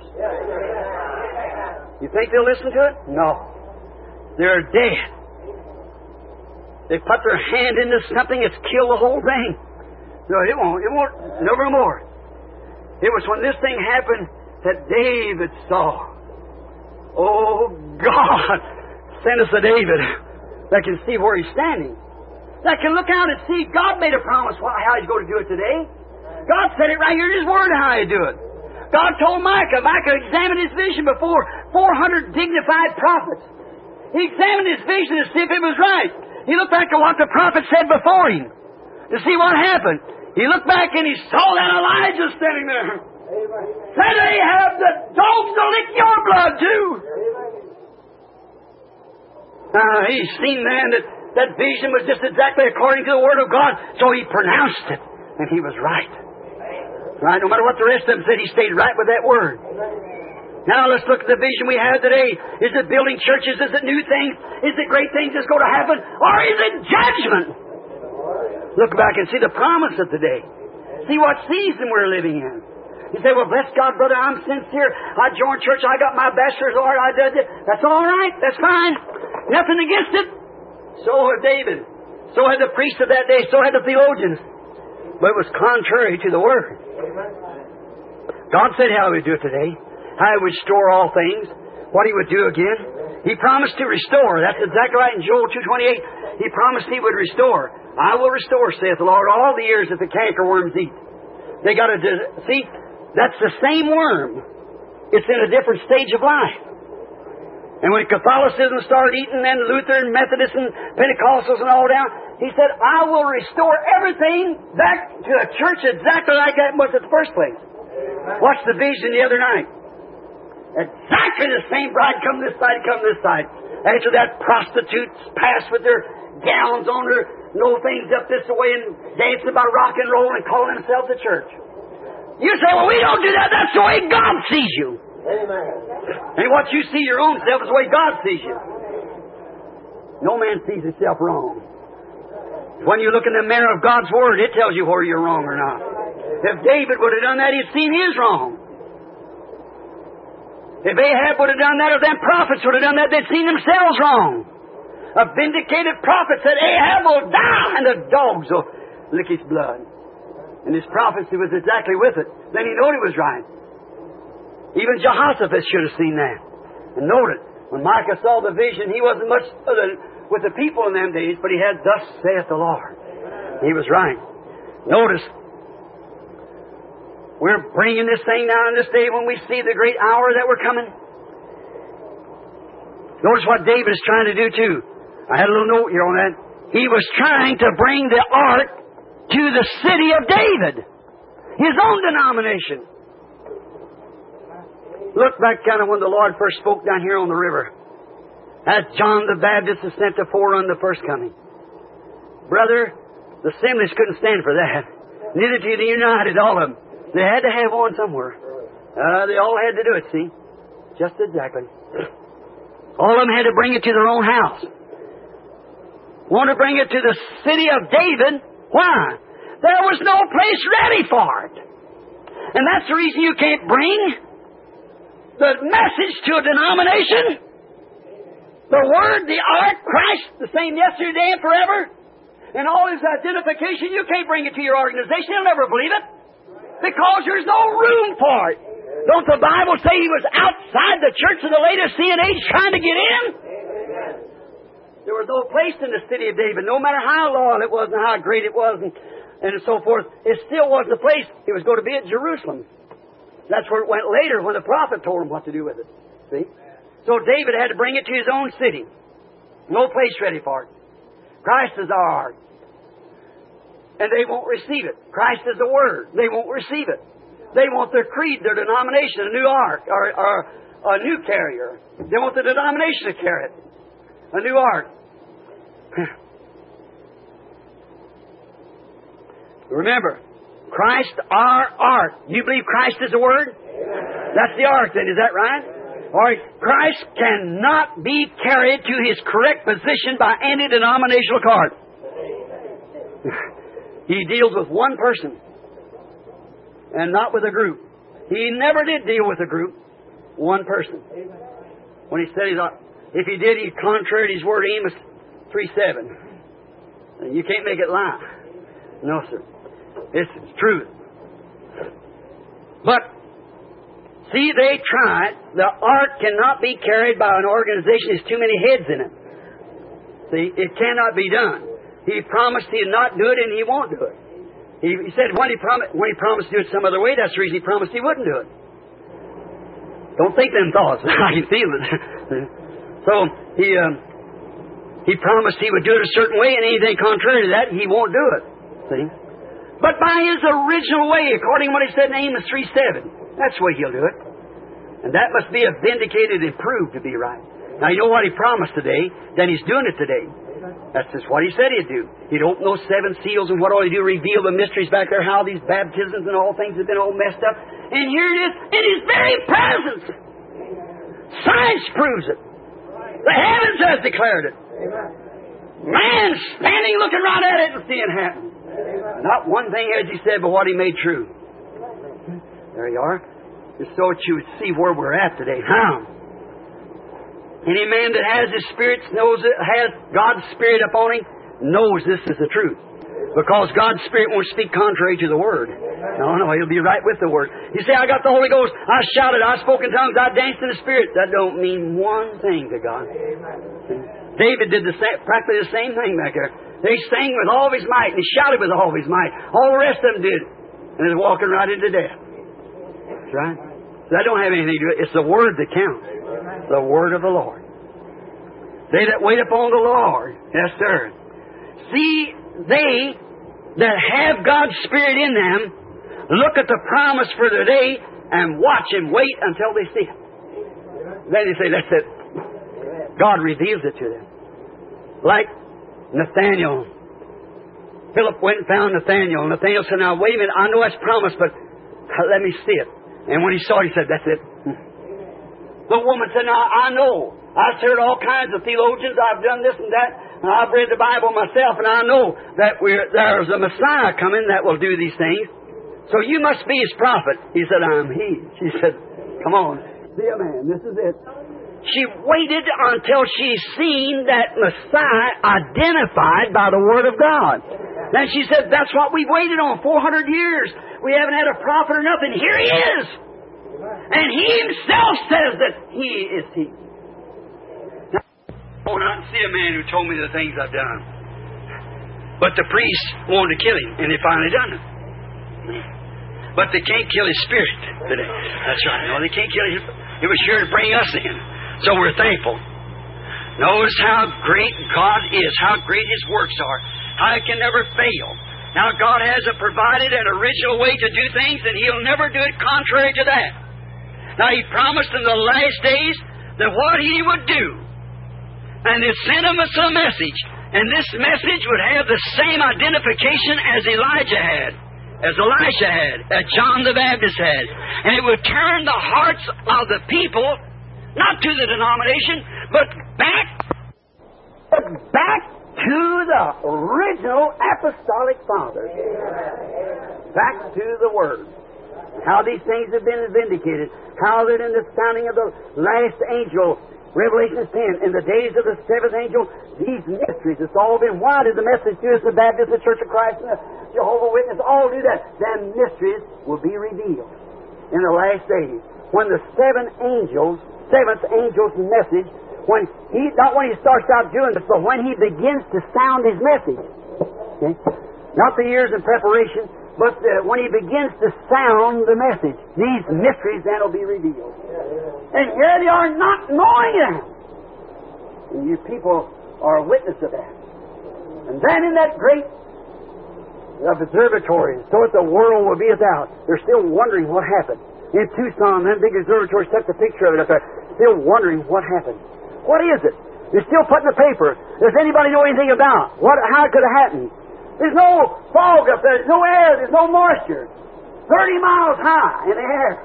You think they'll listen to it? No. They're dead. They put their hand into something that's killed the whole thing. No, it won't. It won't. Never more. It was when this thing happened that David saw. Oh, God, send us a David that can see where he's standing. That can look out and see God made a promise how he's going to do it today. God said it right here in his word how he'd do it. God told Micah examined his vision before 400 dignified prophets. He examined his vision to see if it was right. He looked back at what the prophet said before him to see what happened. He looked back and he saw that Elijah standing there. Said they have the dogs to lick your blood too. He's seen then that vision was just exactly according to the Word of God, so he pronounced it, and he was right. Right? No matter what the rest of them said, he stayed right with that Word. Now let's look at the vision we have today. Is it building churches? Is it new things? Is it great things that's going to happen? Or is it judgment? Look back and see the promise of today. See what season we're living in. You say, well, bless God, brother, I'm sincere. I joined church. I got my bachelor's, or I did it. That's all right. That's fine. Nothing against it. So had David. So had the priests of that day. So had the theologians. But it was contrary to the Word. God said how He would do it today. How He would restore all things. What He would do again. He promised to restore. That's exactly right in Joel 2:28. He promised He would restore. I will restore, saith the Lord, all the years that the cankerworms eat. They got to see, that's the same worm. It's in a different stage of life. And when Catholicism started eating, then Luther and Methodist and Pentecostals and all down, he said, I will restore everything back to a church exactly like that was at the first place. Watch the vision the other night. Exactly the same bride come this side, come this side. After that, prostitutes passed with their gowns on their no things up this way and dancing about rock and roll and calling themselves a church. You say, well, we don't do that. That's the way God sees you. Amen. And what you see your own self is the way God sees you. No man sees himself wrong. When you look in the mirror of God's Word, it tells you whether you're wrong or not. If David would have done that, he'd seen his wrong. If Ahab would have done that, or them prophets would have done that, they'd seen themselves wrong. A vindicated prophet said, Ahab will die, and the dogs will lick his blood. And his prophecy was exactly with it. Then he knew he was right. Even Jehoshaphat should have seen that. And noted, when Micah saw the vision, he wasn't much with the people in them days, but he had, thus saith the Lord. He was right. Notice, we're bringing this thing now in this day when we see the great hour that we're coming. Notice what David is trying to do too. I had a little note here on that. He was trying to bring the ark to the city of David, his own denomination. Look back kind of when the Lord first spoke down here on the river. As John the Baptist was sent to forerun the first coming. Brother, the Assemblies couldn't stand for that. Neither did the United, all of them. They had to have one somewhere. They all had to do it, see? Just exactly. All of them had to bring it to their own house. Want to bring it to the city of David? Why? There was no place ready for it. And that's the reason you can't bring the message to a denomination. The Word, the Ark, Christ, the same yesterday and forever. And all His identification, you can't bring it to your organization. They'll never believe it. Because there's no room for it. Don't the Bible say He was outside the church of the Laodicean age trying to get in? There was no place in the city of David. No matter how long it was and how great it was and so forth, it still wasn't a place. It was going to be at Jerusalem. That's where it went later when the prophet told him what to do with it. See? So David had to bring it to his own city. No place ready for it. Christ is our ark. And they won't receive it. Christ is the Word. They won't receive it. They want their creed, their denomination, a new ark, or a new carrier. They want the denomination to carry it. A new ark. Remember, Christ our ark. You believe Christ is the Word? That's the ark then, is that right? All right. Christ cannot be carried to His correct position by any denominational card. He deals with one person and not with a group. He never did deal with a group. One person. When He said if He did, He contrary to His word, Amos 3:7. You can't make it lie. No, sir. It's truth. But, see, they tried. The ark cannot be carried by an organization. There's too many heads in it. See, it cannot be done. He promised He'd not do it, and He won't do it. He said when he promised to do it some other way, that's the reason He promised He wouldn't do it. Don't think them thoughts. I can feel it. So, He promised He would do it a certain way, and anything contrary to that, He won't do it. See? But by His original way, according to what He said in Amos 3:7, that's the way He'll do it. And that must be vindicated and proved to be right. Now, you know what He promised today, then He's doing it today. That's just what He said He'd do. He'd open those seven seals, and what all He'd do, reveal the mysteries back there, how these baptisms and all things have been all messed up. And here it is, in His very presence. Science proves it. The heavens has declared it. Man standing looking right at it and seeing it happen. Not one thing, as He said, but what He made true. There you are. Just so that you would see where we're at today. How? Any man that has His Spirit, knows it, has God's Spirit upon him, knows this is the truth. Because God's Spirit won't speak contrary to the Word. No, He'll be right with the Word. You say, I got the Holy Ghost, I shouted, I spoke in tongues, I danced in the Spirit. That don't mean one thing to God. David did practically the same thing back there. They sang with all of his might, and he shouted with all of his might. All the rest of them did. And they're walking right into death. That's right. So that don't have anything to do with it. It's the Word that counts. The Word of the Lord. They that wait upon the Lord. Yes, sir. See, they that have God's Spirit in them look at the promise for their day and watch and wait until they see it. Then they say, that's it. God reveals it to them. Like Nathaniel. Philip went and found Nathaniel. Nathaniel said, now wait a minute, I know that's promised, but let me see it. And when he saw it, he said, that's it. The woman said, now I know. I've heard all kinds of theologians. I've done this and that. And I've read the Bible myself, and I know that there's a Messiah coming that will do these things. So you must be His prophet. He said, I'm He. She said, come on. See a man. This is it. She waited until she seen that Messiah identified by the Word of God. Then she said, that's what we waited on 400 years. We haven't had a prophet or nothing. Here He is. And He Himself says that He is He. Now, I don't see a man who told me the things I've done. But the priests wanted to kill Him, and they finally done it. But they can't kill His Spirit today. That's right. No, they can't kill Him. It was sure to bring us in. So we're thankful. Notice how great God is, how great His works are, how it can never fail. Now God has provided an original way to do things, and He'll never do it contrary to that. Now He promised in the last days that what He would do, and it sent us a message, and this message would have the same identification as Elijah had, as Elisha had, as John the Baptist had. And it would turn the hearts of the people, not to the denomination, but back to the original apostolic fathers. Back to the Word. How these things have been vindicated. How that in the sounding of the last angel, Revelation 10, in the days of the seventh angel, these mysteries, it's all been, why did the message to us, the Baptist, the Church of Christ, and the Jehovah's Witness, all do that? Then mysteries will be revealed in the last days. When the seventh angel's message, not when he starts out doing this, but when he begins to sound his message. Okay? Not the years in preparation, but when he begins to sound the message, these mysteries then will be revealed. And here they are not knowing it. And you people are a witness of that. And then in that great observatory, so that the world will be without, they're still wondering what happened. In Tucson, that big observatory took the picture of it up there, still wondering what happened. What is it? They're still putting the paper. Does anybody know anything about how it could have happened? There's no fog up there. There's no air. There's no moisture. 30 miles high in the air.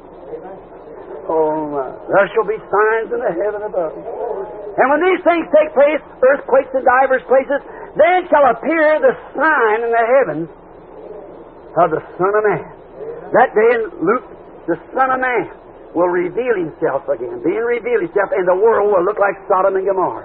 Oh, my. There shall be signs in the heaven above. And when these things take place, earthquakes in divers places, then shall appear the sign in the heavens of the Son of Man. That day in Luke, the Son of Man will reveal Himself again. Being revealed Himself, and the world will look like Sodom and Gomorrah.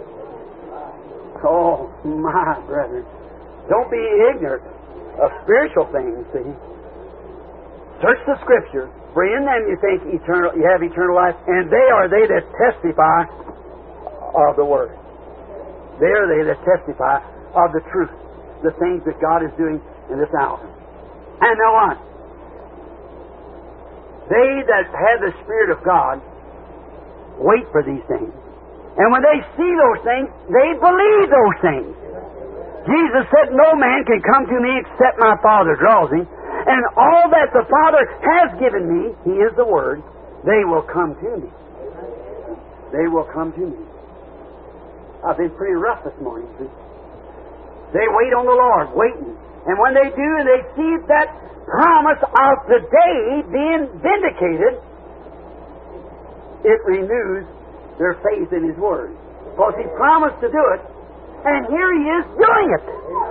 Oh, my brethren. Don't be ignorant of spiritual things, see. Search the Scripture, for in them you think you have eternal life, and they are they that testify of the Word. They are they that testify of the truth, the things that God is doing in this hour. And now what? They that have the Spirit of God wait for these things. And when they see those things, they believe those things. Jesus said, no man can come to me except my Father draws him. And all that the Father has given me, He is the Word, they will come to me. They will come to me. I've been pretty rough this morning, see. They wait on the Lord, waiting. And when they do, and they see that promise of the day being vindicated, it renews their faith in His Word. Because He promised to do it, and here He is doing it.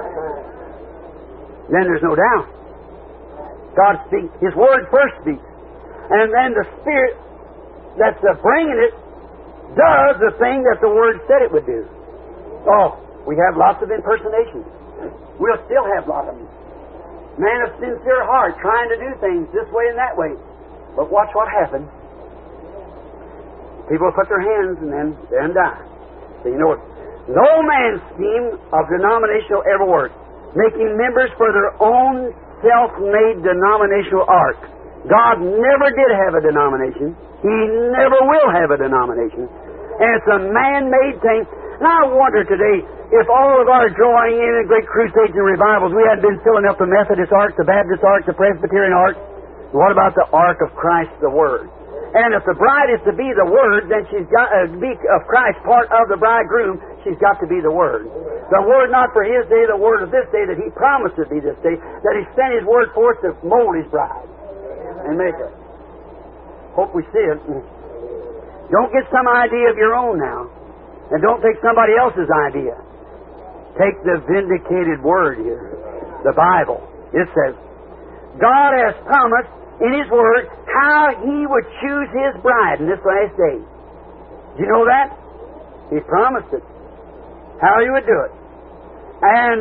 Then there's no doubt. God speaks. His Word first speaks. And then the Spirit that's bringing it does the thing that the Word said it would do. Oh, we have lots of impersonations. We'll still have lots of them. Man of sincere heart trying to do things this way and that way. But watch what happens. People put their hands and then die. So you know what? No man's scheme of denominational ever work, making members for their own self-made denominational ark. God never did have a denomination. He never will have a denomination. And it's a man-made thing. And I wonder today, if all of our drawing in and great crusades and revivals, we hadn't been filling up the Methodist ark, the Baptist ark, the Presbyterian ark, what about the ark of Christ, the Word? And if the bride is to be the Word, then she's got to be of Christ, part of the bridegroom, she's got to be the Word. The Word not for His day, the Word of this day that He promised to be this day, that He sent His Word forth to mold His bride and make her. Hope we see it. Don't get some idea of your own now, and don't take somebody else's idea. Take the vindicated Word here, the Bible. It says, God has promised in His Word how He would choose His bride in this last day. Do you know that? He promised it. How He would do it. And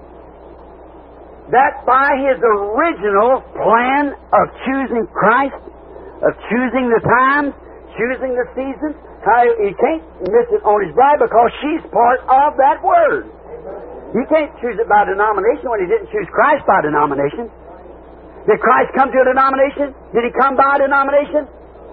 that by His original plan of choosing Christ, of choosing the times, choosing the seasons, how He can't miss it on His bride because she's part of that Word. You can't choose it by denomination when He didn't choose Christ by denomination. Did Christ come to a denomination? Did He come by a denomination?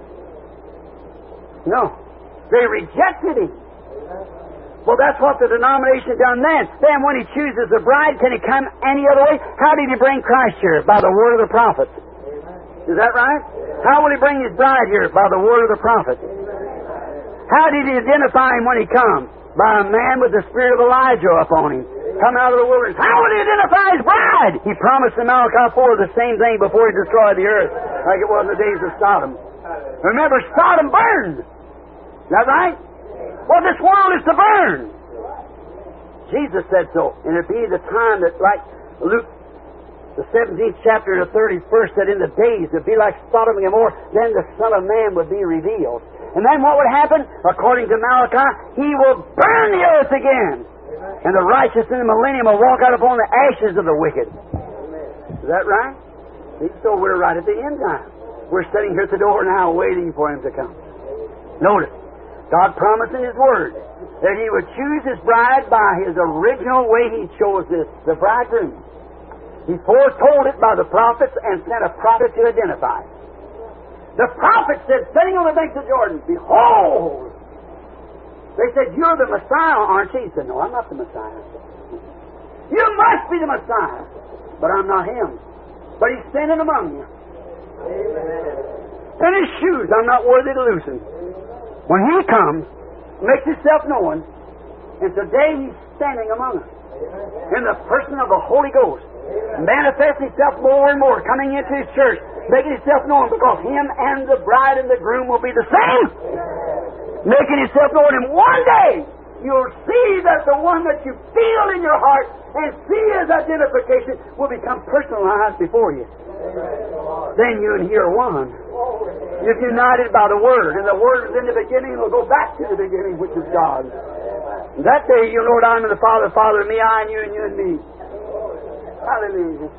No. They rejected Him. Well, that's what the denomination done then. Then when He chooses the bride, can He come any other way? How did He bring Christ here? By the word of the prophets. Is that right? How will He bring His bride here? By the word of the prophets. How did He identify Him when He comes? By a man with the spirit of Elijah upon him. Come out of the wilderness. How will He identify His bride? He promised in Malachi 4 the same thing before He destroyed the earth, like it was in the days of Sodom. Remember, Sodom burned. Is that right? Well, this world is to burn. Jesus said so. And it'd be the time that, like Luke, the 17th chapter, the 31st, that in the days it'd be like Sodom and Gomorrah, then the Son of Man would be revealed. And then what would happen? According to Malachi, He will burn the earth again. And the righteous in the millennium will walk out upon the ashes of the wicked. Is that right? So we're right at the end time. We're sitting here at the door now waiting for Him to come. Notice, God promised in His Word that He would choose His bride by His original way He chose this, the bridegroom. He foretold it by the prophets and sent a prophet to identify it. The prophet said, sitting on the banks of Jordan, behold! They said, you're the Messiah, aren't you? He said, no, I'm not the Messiah. You must be the Messiah. But I'm not Him. But He's standing among you. And His shoes I'm not worthy to loosen. When He comes, makes Himself known, and today He's standing among us. In the person of the Holy Ghost. Manifesting Himself more and more, coming into His church, making Himself known, because Him and the bride and the groom will be the same. Making Himself known, and one day you'll see that the one that you feel in your heart and see His identification will become personalized before you. Then you and He are one. You're united by the Word, and the Word is in the beginning, and will go back to the beginning, which is God. And that day you'll know that I'm in the Father, Father in me, I and you and me. Hallelujah.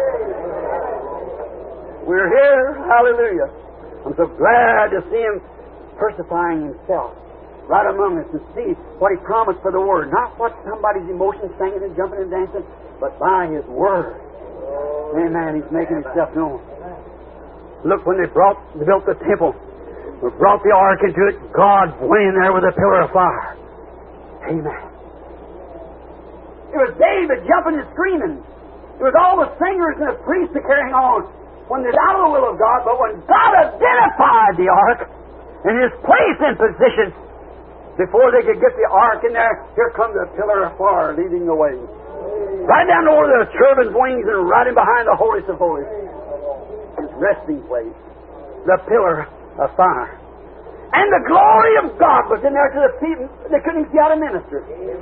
We're here. Hallelujah. I'm so glad to see Him persifying Himself right among us and see what He promised for the Word. Not what somebody's emotions singing and jumping and dancing, but by His Word. Amen. He's making Himself known. Look, when they built the temple, they brought the ark into it, God went in there with a pillar of fire. Amen. It was David jumping and screaming. It was all the singers and the priests carrying on when they're out of the will of God, but when God identified the ark and His place in position, before they could get the ark in there, here comes a pillar of fire leading the way. Right down over the cherubim's wings and right in behind the holiest of holies. His resting place. The pillar of fire. And the glory of God was in there to the people. They couldn't see how to minister.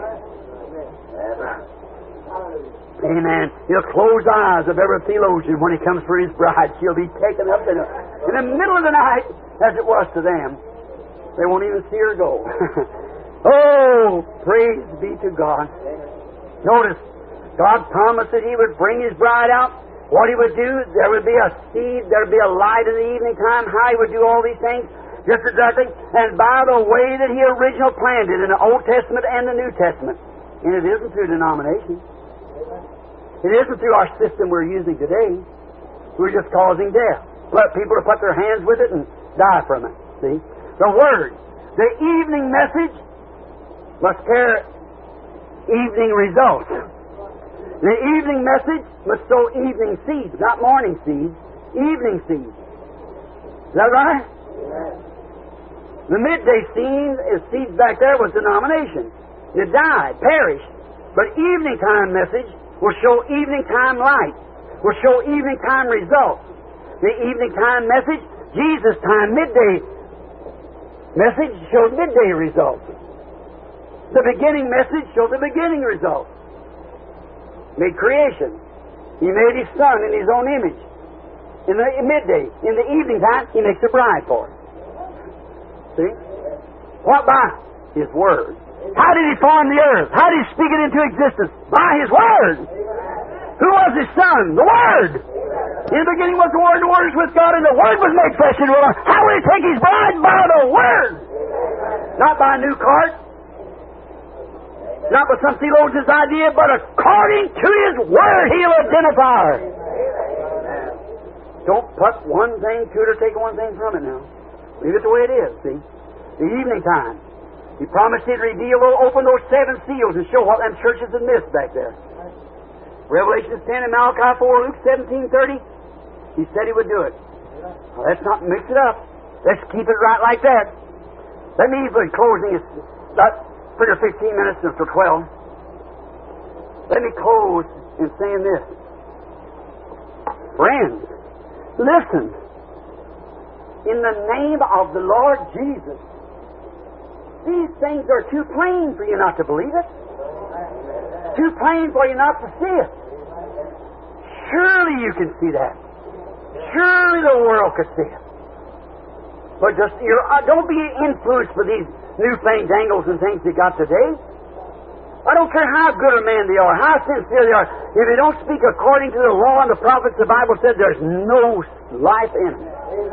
Amen. He'll close the eyes of every theologian when He comes for His bride. She'll be taken up in the middle of the night, as it was to them. They won't even see her go. Oh, praise be to God. Notice, God promised that He would bring His bride out. What He would do, there would be a seed, there would be a light in the evening time, how He would do all these things. Just exactly. And by the way that He originally planned it in the Old Testament and the New Testament. And it isn't through denomination. It isn't through our system we're using today. We're just causing death. Let people to put their hands with it and die from it. See? The Word. The evening message must carry evening results. The evening message must sow evening seeds, not morning seeds, evening seeds. Is that right? The midday seeds back there was denomination. It died, perished. But evening time message will show evening time light, will show evening time results. The evening time message, Jesus time midday message showed midday results. The beginning message showed the beginning results. Made creation. He made His Son in His own image. In the midday, in the evening time, He makes a bride for us. See? What by? His Word. How did He form the earth? How did He speak it into existence? By His Word. Who was His Son? The Word. In the beginning was the Word was with God, and the Word was made flesh and dwelt. How will He take His bride? By the Word. Not by a new cart. Not by some theologian's idea, but according to His Word He'll identify her. Don't put one thing to it or take one thing from it now. Leave it the way it is, see? The evening time. He promised He'd reveal, open those 7 seals and show what them churches had missed back there. Revelation 10 and Malachi 4, Luke 17:30. He said He would do it. Well, let's not mix it up. Let's keep it right like that. Let me, in closing, it's about 15 minutes until 12. Let me close in saying this. Friends, listen. In the name of the Lord Jesus, these things are too plain for you not to believe it. Too plain for you not to see it. Surely you can see that. Surely the world could see it. But just don't be influenced by these newfangles and things you got today. I don't care how good a man they are, how sincere they are. If they don't speak according to the law and the prophets, the Bible said there's no life in them.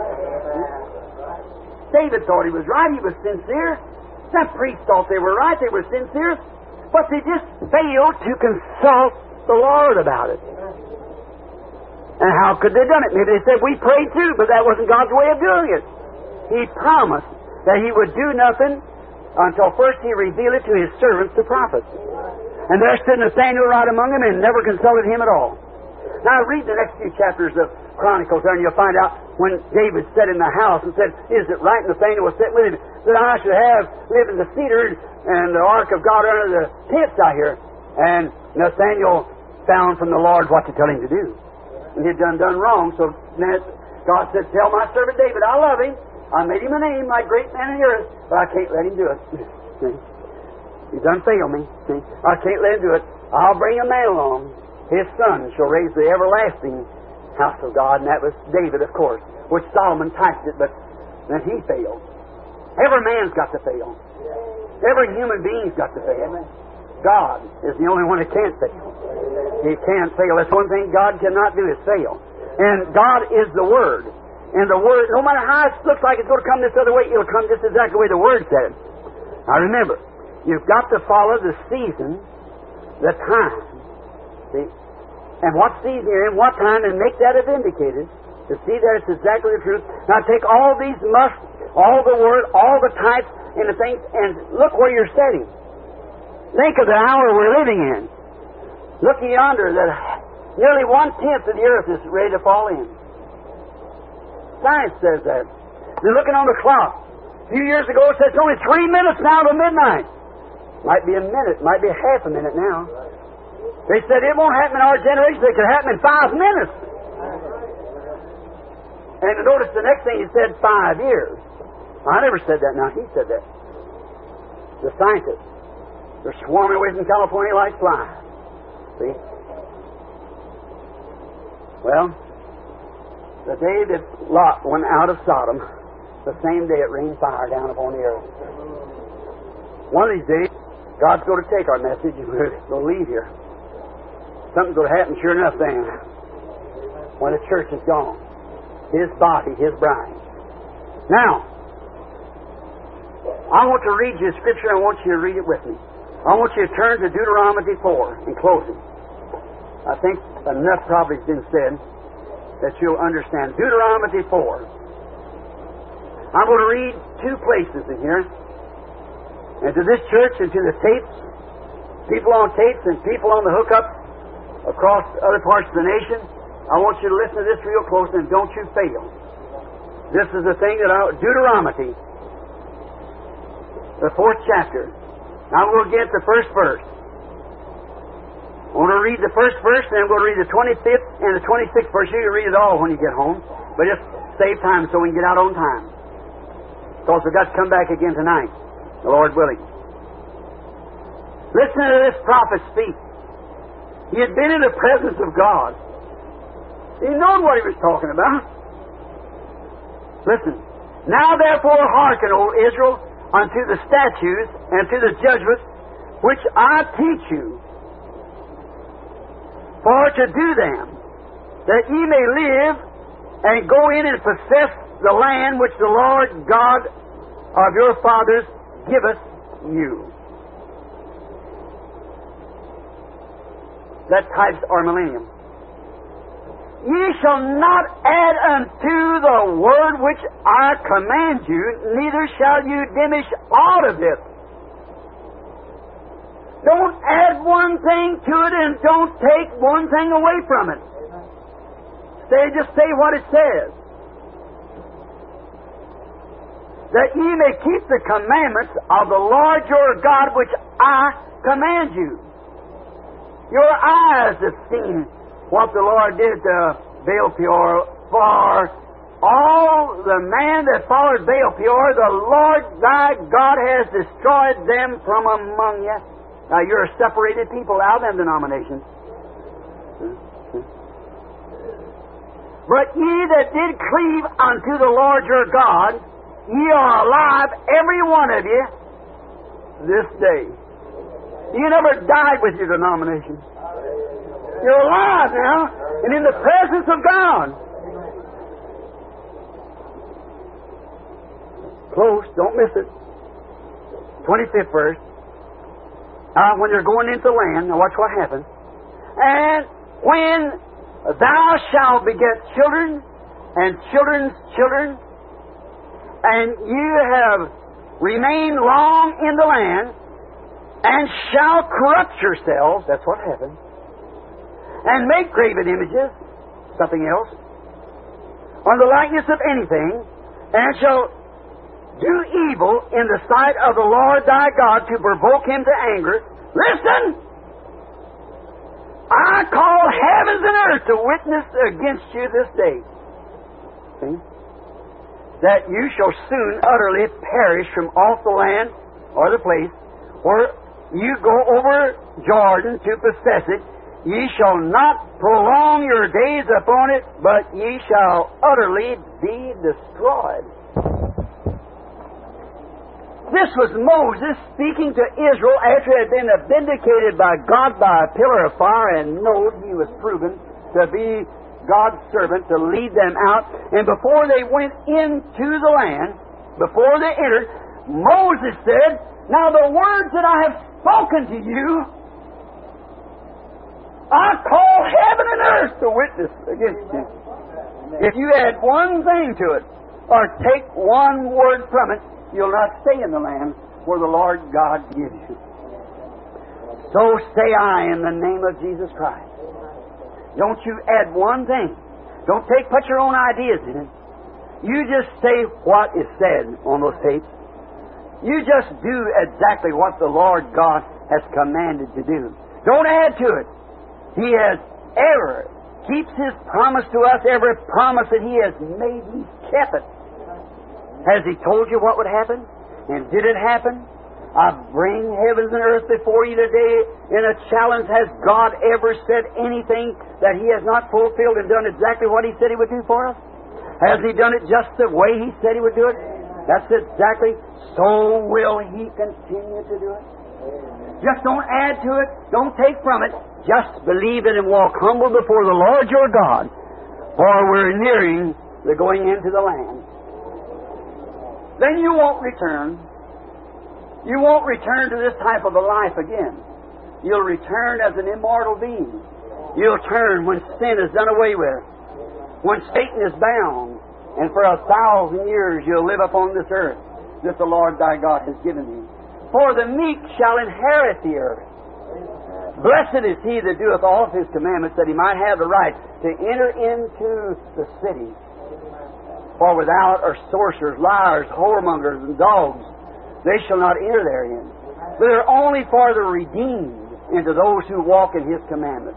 David thought he was right. He was sincere. The priests thought they were right. They were sincere. But they just failed to consult the Lord about it. And how could they have done it? Maybe they said, we prayed too, but that wasn't God's way of doing it. He promised that He would do nothing until first He revealed it to His servants, the prophets. And there stood Nathaniel right among them and never consulted him at all. Now read the next few chapters of Chronicles there, and you'll find out when David sat in the house and said, is it right, Nathaniel was sitting with him, that I should live in the cedar and the ark of God under the tents out here? And Nathaniel found from the Lord what to tell him to do. And he'd done wrong, so God said, tell my servant David, I love him. I made him a name like great man in the earth, but I can't let him do it. See? He done failed me. See? I can't let him do it. I'll bring a man along. His son shall raise the everlasting house of God, and that was David, of course, which Solomon typed it, but then he failed. Every man's got to fail. Every human being's got to fail. God is the only one that can't fail. He can't fail. That's one thing God cannot do is fail. And God is the Word. And the Word, no matter how it looks like it's going to come this other way, it'll come just exactly the way the Word said. Now remember, you've got to follow the season, the time. See? And what season you're in, what time, and make that vindicated to see that it's exactly the truth. Now take all these all the Word, all the types, and the things, and look where you're sitting. Think of the hour we're living in. Look yonder, that nearly 1/10 of the earth is ready to fall in. Science says that. They're looking on the clock. A few years ago it said it's only 3 minutes now to midnight. Might be a minute, might be half a minute now. They said it won't happen in our generation, it could happen in 5 minutes. And notice the next thing he said, 5 years. I never said that now, he said that. The scientists. They're swarming away from California like flies. See? Well, the day that Lot went out of Sodom, the same day it rained fire down upon the earth. One of these days, God's going to take our message and we'll leave here. Something's going to happen sure enough then. When the church is gone. His body, His bride. Now, I want to read you a scripture. I want you to read it with me. I want you to turn to Deuteronomy 4 in closing. I think enough probably has been said that you'll understand. Deuteronomy 4. I'm going to read 2 places in here. And to this church and to the tapes, people on tapes and people on the hookups across other parts of the nation, I want you to listen to this real close and don't you fail. This is the thing that Deuteronomy, the 4th chapter. Now we'll get the first verse. I want to read the first verse, and then we'll read the 25th and the 26th verse. You can read it all when you get home, but just save time so we can get out on time. Because we've got to come back again tonight, the Lord willing. Listen to this prophet speak. He had been in the presence of God. He knew what he was talking about. Listen. Now therefore hearken, O Israel, unto the statutes and to the judgments which I teach you, for to do them, that ye may live and go in and possess the land which the Lord God of your fathers giveth you. That types our millennium. Ye shall not add unto the word which I command you, neither shall you diminish aught of it. Don't add one thing to it and don't take one thing away from it. Just say what it says. That ye may keep the commandments of the Lord your God which I command you. Your eyes have seen what the Lord did to Baal Peor. For all the man that followed Baal Peor, the Lord thy God has destroyed them from among you. Now you're a separated people out of them denominations. But ye that did cleave unto the Lord your God, ye are alive, every one of you, this day. You never died with your denomination. You're alive now, and in the presence of God. Close, don't miss it. 25th verse. When they're going into the land, now watch what happens. And when thou shalt beget children, and children's children, and you have remained long in the land, and shall corrupt yourselves, that's what happens, and make graven images, something else, on the likeness of anything, and shall do evil in the sight of the Lord thy God to provoke him to anger. Listen! I call heavens and earth to witness against you this day. See? That you shall soon utterly perish from off the land or the place where you go over Jordan to possess it. Ye shall not prolong your days upon it, but ye shall utterly be destroyed. This was Moses speaking to Israel after he had been vindicated by God by a pillar of fire and knowed he was proven to be God's servant to lead them out. And before they went into the land, before they entered, Moses said, now the words that I have spoken to you, I call heaven and earth to witness against you. If you add one thing to it, or take one word from it, you'll not stay in the land where the Lord God gives you. So say I in the name of Jesus Christ. Don't you add one thing. Don't put your own ideas in it. You just say what is said on those tapes. You just do exactly what the Lord God has commanded to do. Don't add to it. He has ever keeps His promise to us. Every promise that He has made, He's kept it. Has He told you what would happen? And did it happen? I bring heavens and earth before you today in a challenge. Has God ever said anything that He has not fulfilled and done exactly what He said He would do for us? Has He done it just the way He said He would do it? That's exactly. So will He continue to do it. Just don't add to it. Don't take from it. Just believe it and walk humble before the Lord your God, for we're nearing the going into the land. Then you won't return. You won't return to this type of a life again. You'll return as an immortal being. You'll turn when sin is done away with, when Satan is bound, and for 1,000 years you'll live upon this earth that the Lord thy God has given thee. For the meek shall inherit the earth. Blessed is he that doeth all of his commandments, that he might have the right to enter into the city. For without are sorcerers, liars, whoremongers, and dogs. They shall not enter therein. But they're only for the redeemed, and to those who walk in his commandments.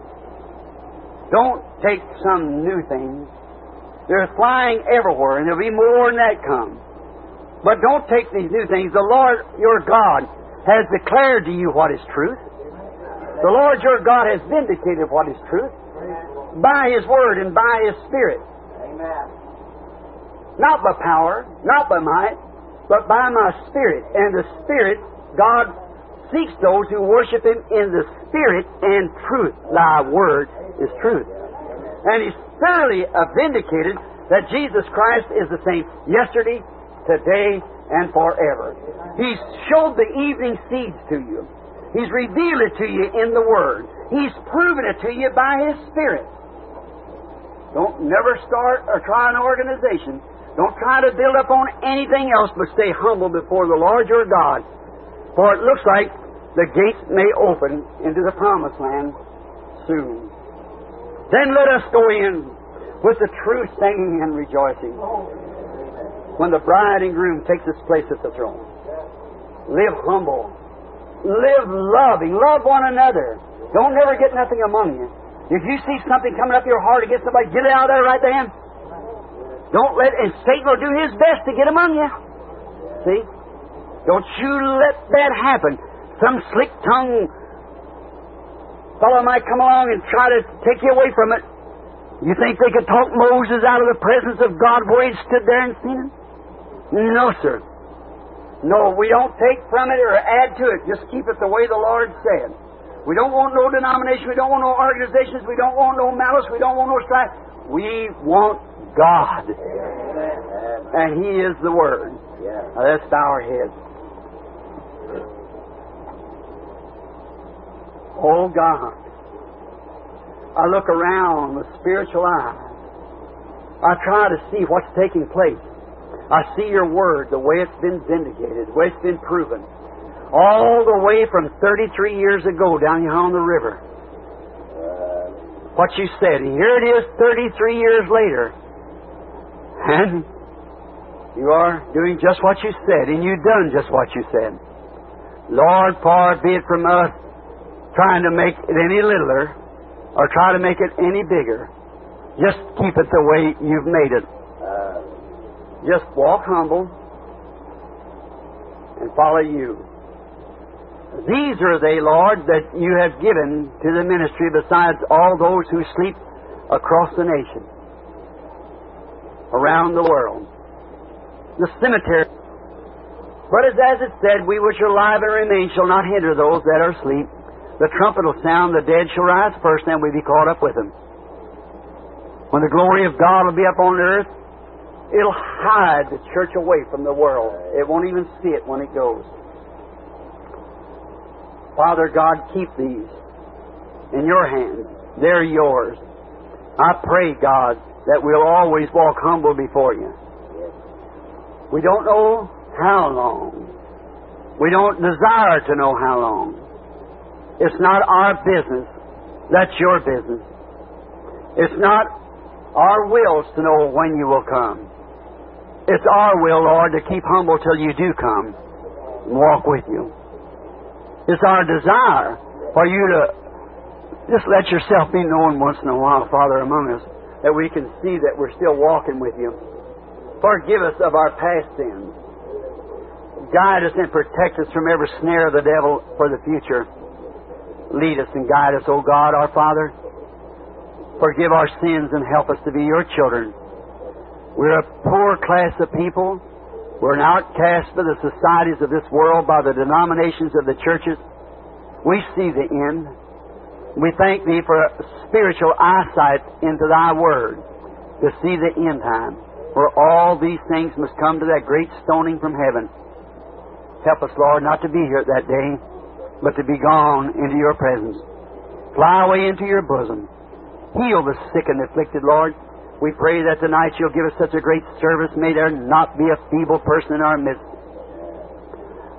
Don't take some new things. They're flying everywhere, and there'll be more than that come. But don't take these new things. The Lord your God has declared to you what is truth. The Lord your God has vindicated what is truth by His Word and by His Spirit. Amen. Not by power, not by might, but by my Spirit. And the Spirit, God seeks those who worship Him in the Spirit and truth. Thy Word is truth. And He's thoroughly vindicated that Jesus Christ is the same yesterday, today, and forever. He's showed the evening seeds to you. He's revealed it to you in the Word. He's proven it to you by His Spirit. Don't never start or try an organization. Don't try to build up on anything else, but stay humble before the Lord your God. For it looks like the gates may open into the promised land soon. Then let us go in with the true singing and rejoicing when the bride and groom takes his place at the throne. Live humble. Live loving. Love one another. Don't never get nothing among you. If you see something coming up your heart against somebody, get it out of there right then. Don't let, and Satan will do his best to get among you. See? Don't you let that happen. Some slick-tongued fellow might come along and try to take you away from it. You think they could talk Moses out of the presence of God where he stood there and seen him? No, sir. No, we don't take from it or add to it. Just keep it the way the Lord said. We don't want no denomination. We don't want no organizations. We don't want no malice. We don't want no strife. We want God. And He is the Word. Now let's bow our heads. Oh God, I look around with spiritual eyes. I try to see what's taking place. I see Your Word, the way it's been vindicated, the way it's been proven. All the way from 33 years ago down here on the river. What You said. And here it is 33 years later. And You are doing just what You said. And You've done just what You said. Lord, far be it from us trying to make it any littler or try to make it any bigger. Just keep it the way You've made it. Just walk humble and follow You. These are they, Lord, that You have given to the ministry besides all those who sleep across the nation, around the world. The cemetery. But as it said, we which are alive and remain shall not hinder those that are asleep. The trumpet will sound, the dead shall rise first, and we be caught up with them. When the glory of God will be up on the earth, it'll hide the church away from the world. It won't even see it when it goes. Father God, keep these in Your hands. They're Yours. I pray, God, that we'll always walk humble before You. We don't know how long. We don't desire to know how long. It's not our business. That's Your business. It's not our wills to know when You will come. It's our will, Lord, to keep humble till You do come and walk with You. It's our desire for You to just let Yourself be known once in a while, Father, among us, that we can see that we're still walking with You. Forgive us of our past sins. Guide us and protect us from every snare of the devil for the future. Lead us and guide us, O God, our Father. Forgive our sins and help us to be Your children. We're a poor class of people. We're an outcast by the societies of this world, by the denominations of the churches. We see the end. We thank Thee for spiritual eyesight into Thy Word to see the end time, where all these things must come to that great stoning from heaven. Help us, Lord, not to be here that day, but to be gone into Your presence. Fly away into Your bosom. Heal the sick and afflicted, Lord. We pray that tonight You'll give us such a great service. May there not be a feeble person in our midst.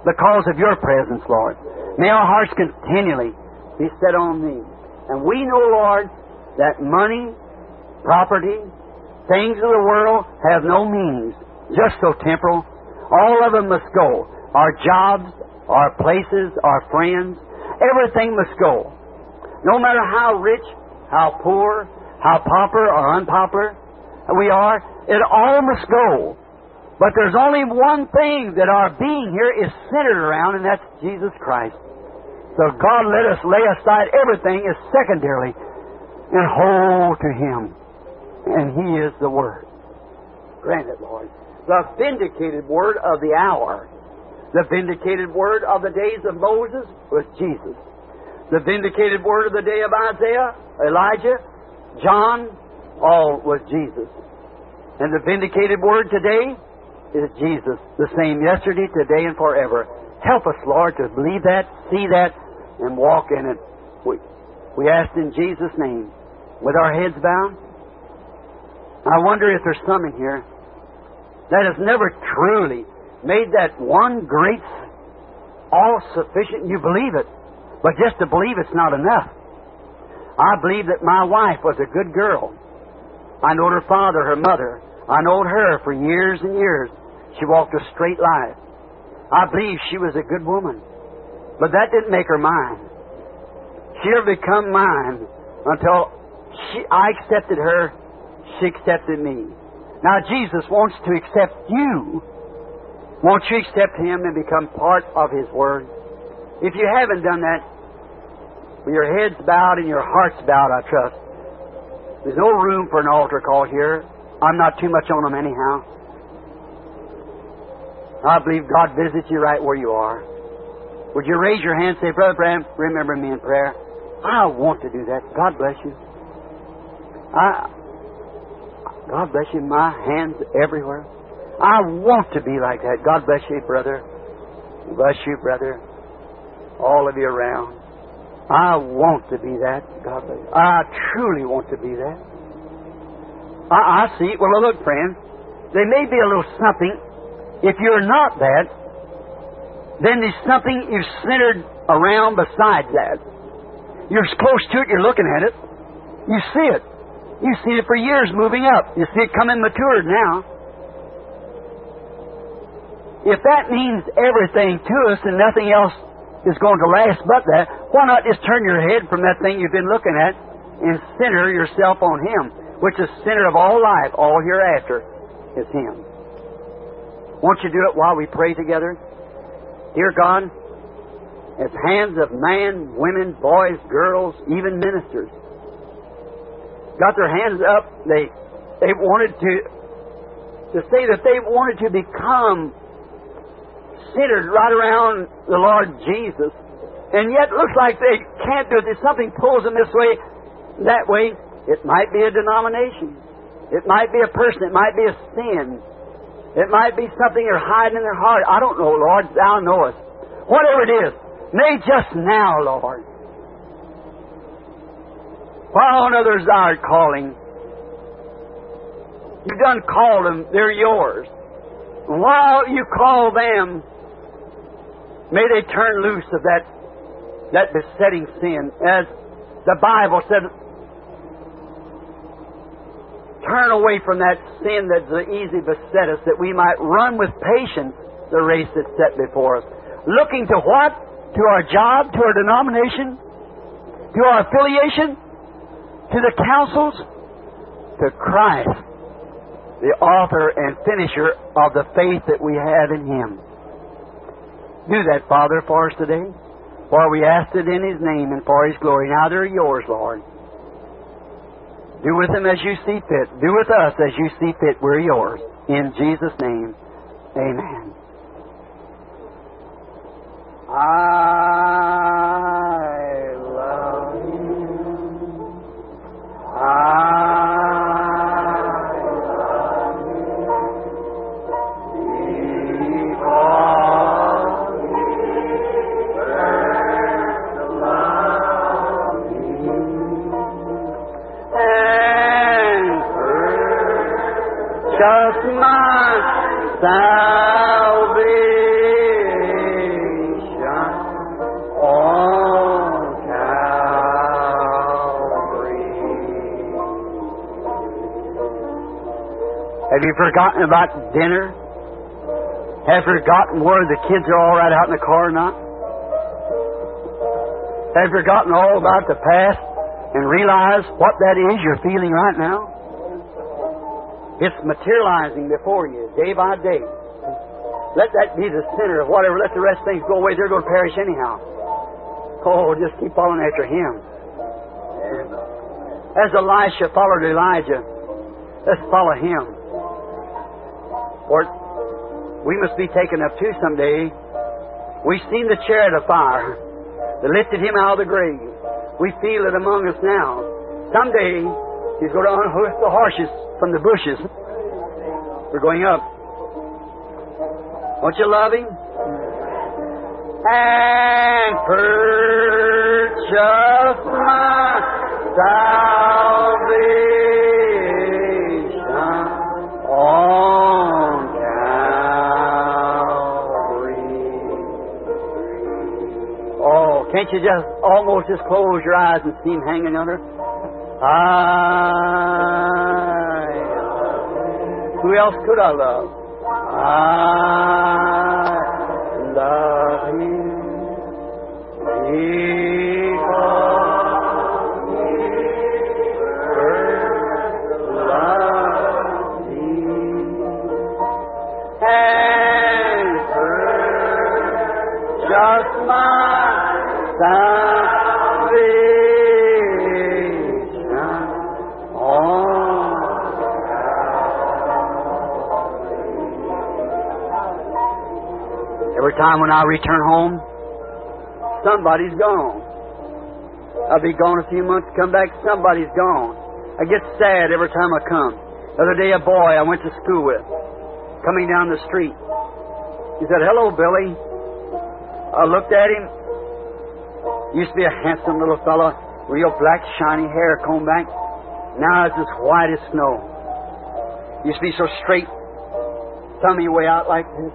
because of your presence, Lord. May our hearts continually be set on Thee. And we know, Lord, that money, property, things of the world have no meanings, just so temporal. All of them must go. Our jobs, our places, our friends, everything must go. No matter how rich, how poor, how pauper or unpopular we are, it all must go. But there's only one thing that our being here is centered around, and that's Jesus Christ. So God, let us lay aside everything as secondarily and hold to Him. And He is the Word. Grant it, Lord. The vindicated Word of the hour. The vindicated Word of the days of Moses was Jesus. The vindicated Word of the day of Isaiah, Elijah, John, all was Jesus. And the vindicated Word today is Jesus, the same yesterday, today, and forever. Help us, Lord, to believe that, see that, and walk in it. We ask in Jesus' name, with our heads bowed. I wonder if there's some in here that has never truly made that one great, all-sufficient. You believe it, but just to believe it's not enough. I believe that my wife was a good girl. I knowed her father, her mother. I knowed her for years and years. She walked a straight life. I believe she was a good woman. But that didn't make her mine. She never become mine until I accepted her, she accepted me. Now Jesus wants to accept you. Won't you accept Him and become part of His Word? If you haven't done that, with your heads bowed and your hearts bowed, I trust. There's no room for an altar call here. I'm not too much on them anyhow. I believe God visits you right where you are. Would you raise your hand and say, Brother Branham, remember me in prayer? I want to do that. God bless you. God bless you. My hands everywhere. I want to be like that. God bless you, brother. Bless you, brother. All of you around. I want to be that. God bless you. I truly want to be that. I see. Well, look, friend. There may be a little something. If you're not that, then there's something you're centered around besides that. You're close to it. You're looking at it. You see it. You've seen it for years moving up. You see it coming matured now. If that means everything to us and nothing else is going to last but that, why not just turn your head from that thing you've been looking at and center yourself on Him, which is the center of all life, all hereafter, is Him. Won't you do it while we pray together? Dear God, as hands of man, women, boys, girls, even ministers, got their hands up, they wanted to say that they wanted to become centered right around the Lord Jesus, and yet it looks like they can't do it. There's something pulls them this way, that way. It might be a denomination. It might be a person. It might be a sin. It might be something they're hiding in their heart. I don't know, Lord. Thou knowest. Whatever it is, may just now, Lord, while others are calling, you done called them. They're yours. While you call them, may they turn loose of that besetting sin. As the Bible said, turn away from that sin that's so easy beset us, that we might run with patience the race that's set before us. Looking to what? To our job, to our denomination, to our affiliation, to the councils, to Christ, the author and finisher of the faith that we have in Him. Do that, Father, for us today. For we ask it in His name and for His glory. Now they're yours, Lord. Do with them as you see fit. Do with us as you see fit. We're yours. In Jesus' name, amen. I love You. Just my salvation. Have you forgotten about dinner? Have you forgotten where the kids are all right out in the car or not? Have you forgotten all about the past and realize what that is you're feeling right now? It's materializing before you, day by day. Let that be the center of whatever. Let the rest of things go away. They're going to perish anyhow. Oh, just keep following after Him. As Elisha followed Elijah, let's follow him. For we must be taken up too someday. We've seen the chariot of fire that lifted him out of the grave. We feel it among us now. Someday He's going to unhook the horses from the bushes. We're going up. Don't you love Him? And purchase my salvation on Calvary. Oh, can't you just almost just close your eyes and see Him hanging under? Who else could I love? I love Him because He first loved me and purchased my salvation on Every time when I return home, somebody's gone. I'll be gone a few months, come back, somebody's gone. I get sad every time I come. The other day, a boy I went to school with, coming down the street, he said, "Hello, Billy." I looked at him. Used to be a handsome little fellow, real black, shiny hair combed back. Now it's as white as snow. Used to be so straight, tummy way out like this.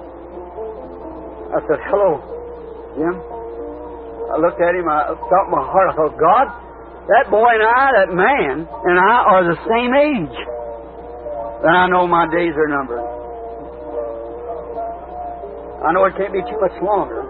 I said, "Hello, Jim." I looked at him, I felt in my heart, I thought, God, that boy and I, that man and I are the same age. Then I know my days are numbered. I know it can't be too much longer.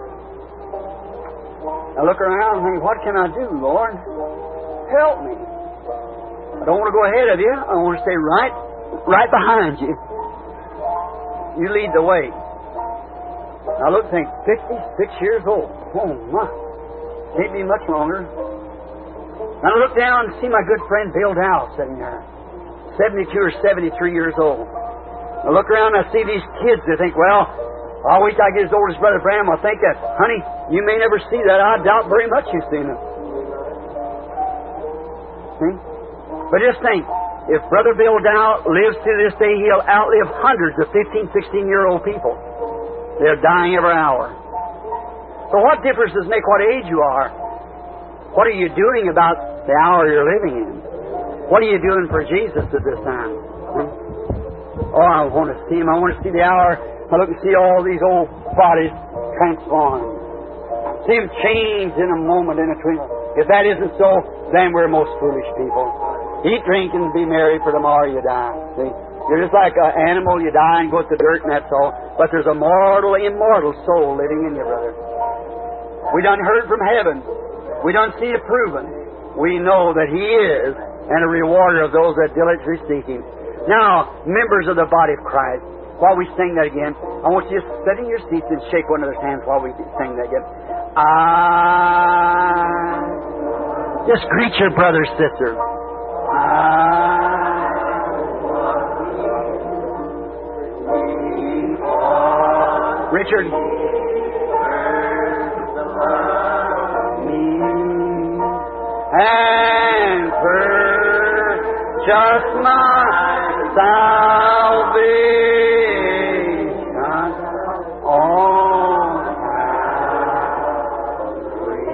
I look around and think, what can I do, Lord? Help me. I don't want to go ahead of you. I want to stay right behind you. You lead the way. I look and think, 56 years old. Oh, my. Can't be much longer. And I look down and see my good friend Bill Dow sitting there, 72 or 73 years old. I look around and I see these kids. They think, well, I'll wait till I get as old as Brother Branham. I'll think that, honey, you may never see that. I doubt very much you've seen it. See? But just think, if Brother Bill Dow lives to this day, he'll outlive hundreds of 15, 16-year-old people. They're dying every hour. So what difference does it make what age you are? What are you doing about the hour you're living in? What are you doing for Jesus at this time? Oh, I want to see Him. I want to see the hour. I look and see all these old bodies transformed. See Him change in a moment, in a twinkle. If that isn't so, then we're most foolish people. Eat, drink, and be merry, for tomorrow you die. See? You're just like an animal. You die and go to the dirt, and that's all. But there's a mortal, immortal soul living in you, brother. We done heard from heaven. We done see it proven. We know that He is and a rewarder of those that diligently seek Him. Now, members of the body of Christ, while we sing that again, I want you to sit in your seats and shake one another's hands while we sing that again. Just greet your brother, sister. Richard. And purchase my salvation on Calvary.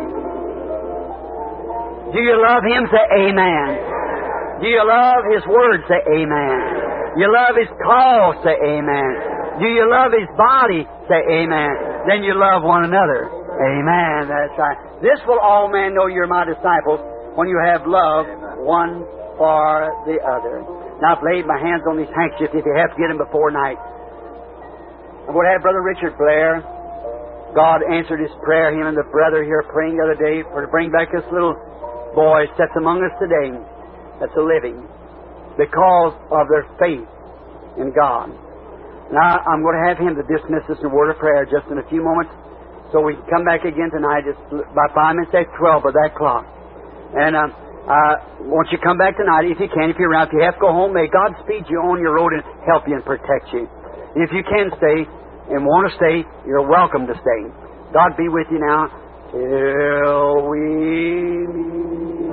Do you love Him? Say amen. Do you love His Word? Say amen. You love His call? Say amen. Do you love His body? Say amen. Then you love one another. Amen. That's right. This will all men know you're my disciples when you have love one for the other. Now I've laid my hands on these handkerchiefs if you have to get them before night. I'm going to have Brother Richard Blair. God answered his prayer. Him and the brother here praying the other day for to bring back this little boy that's among us today that's a living because of their faith in God. Now I'm going to have him to dismiss us in a word of prayer just in a few moments so we can come back again tonight just by 5 minutes after 12 of that clock. And won't you come back tonight if you can, if you're around. If you have to go home, may God speed you on your road and help you and protect you. And if you can stay and want to stay, you're welcome to stay. God be with you now till we meet.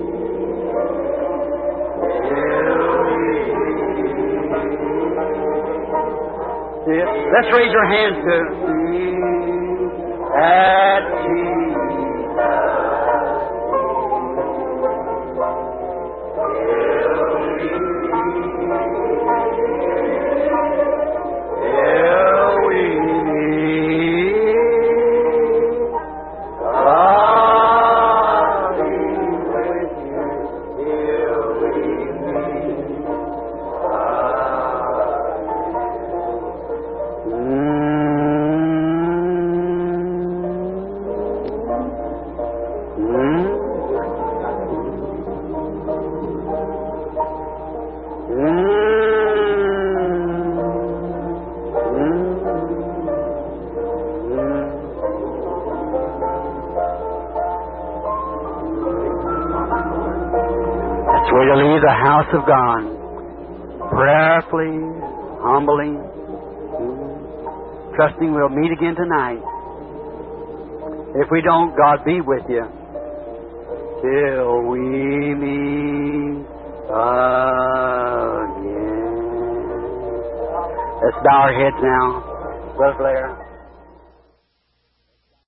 Let's raise your hands to at Jesus. The house of God, prayerfully, humbly, trusting we'll meet again tonight. If we don't, God be with you till we meet again. Let's bow our heads now. Brother Blair.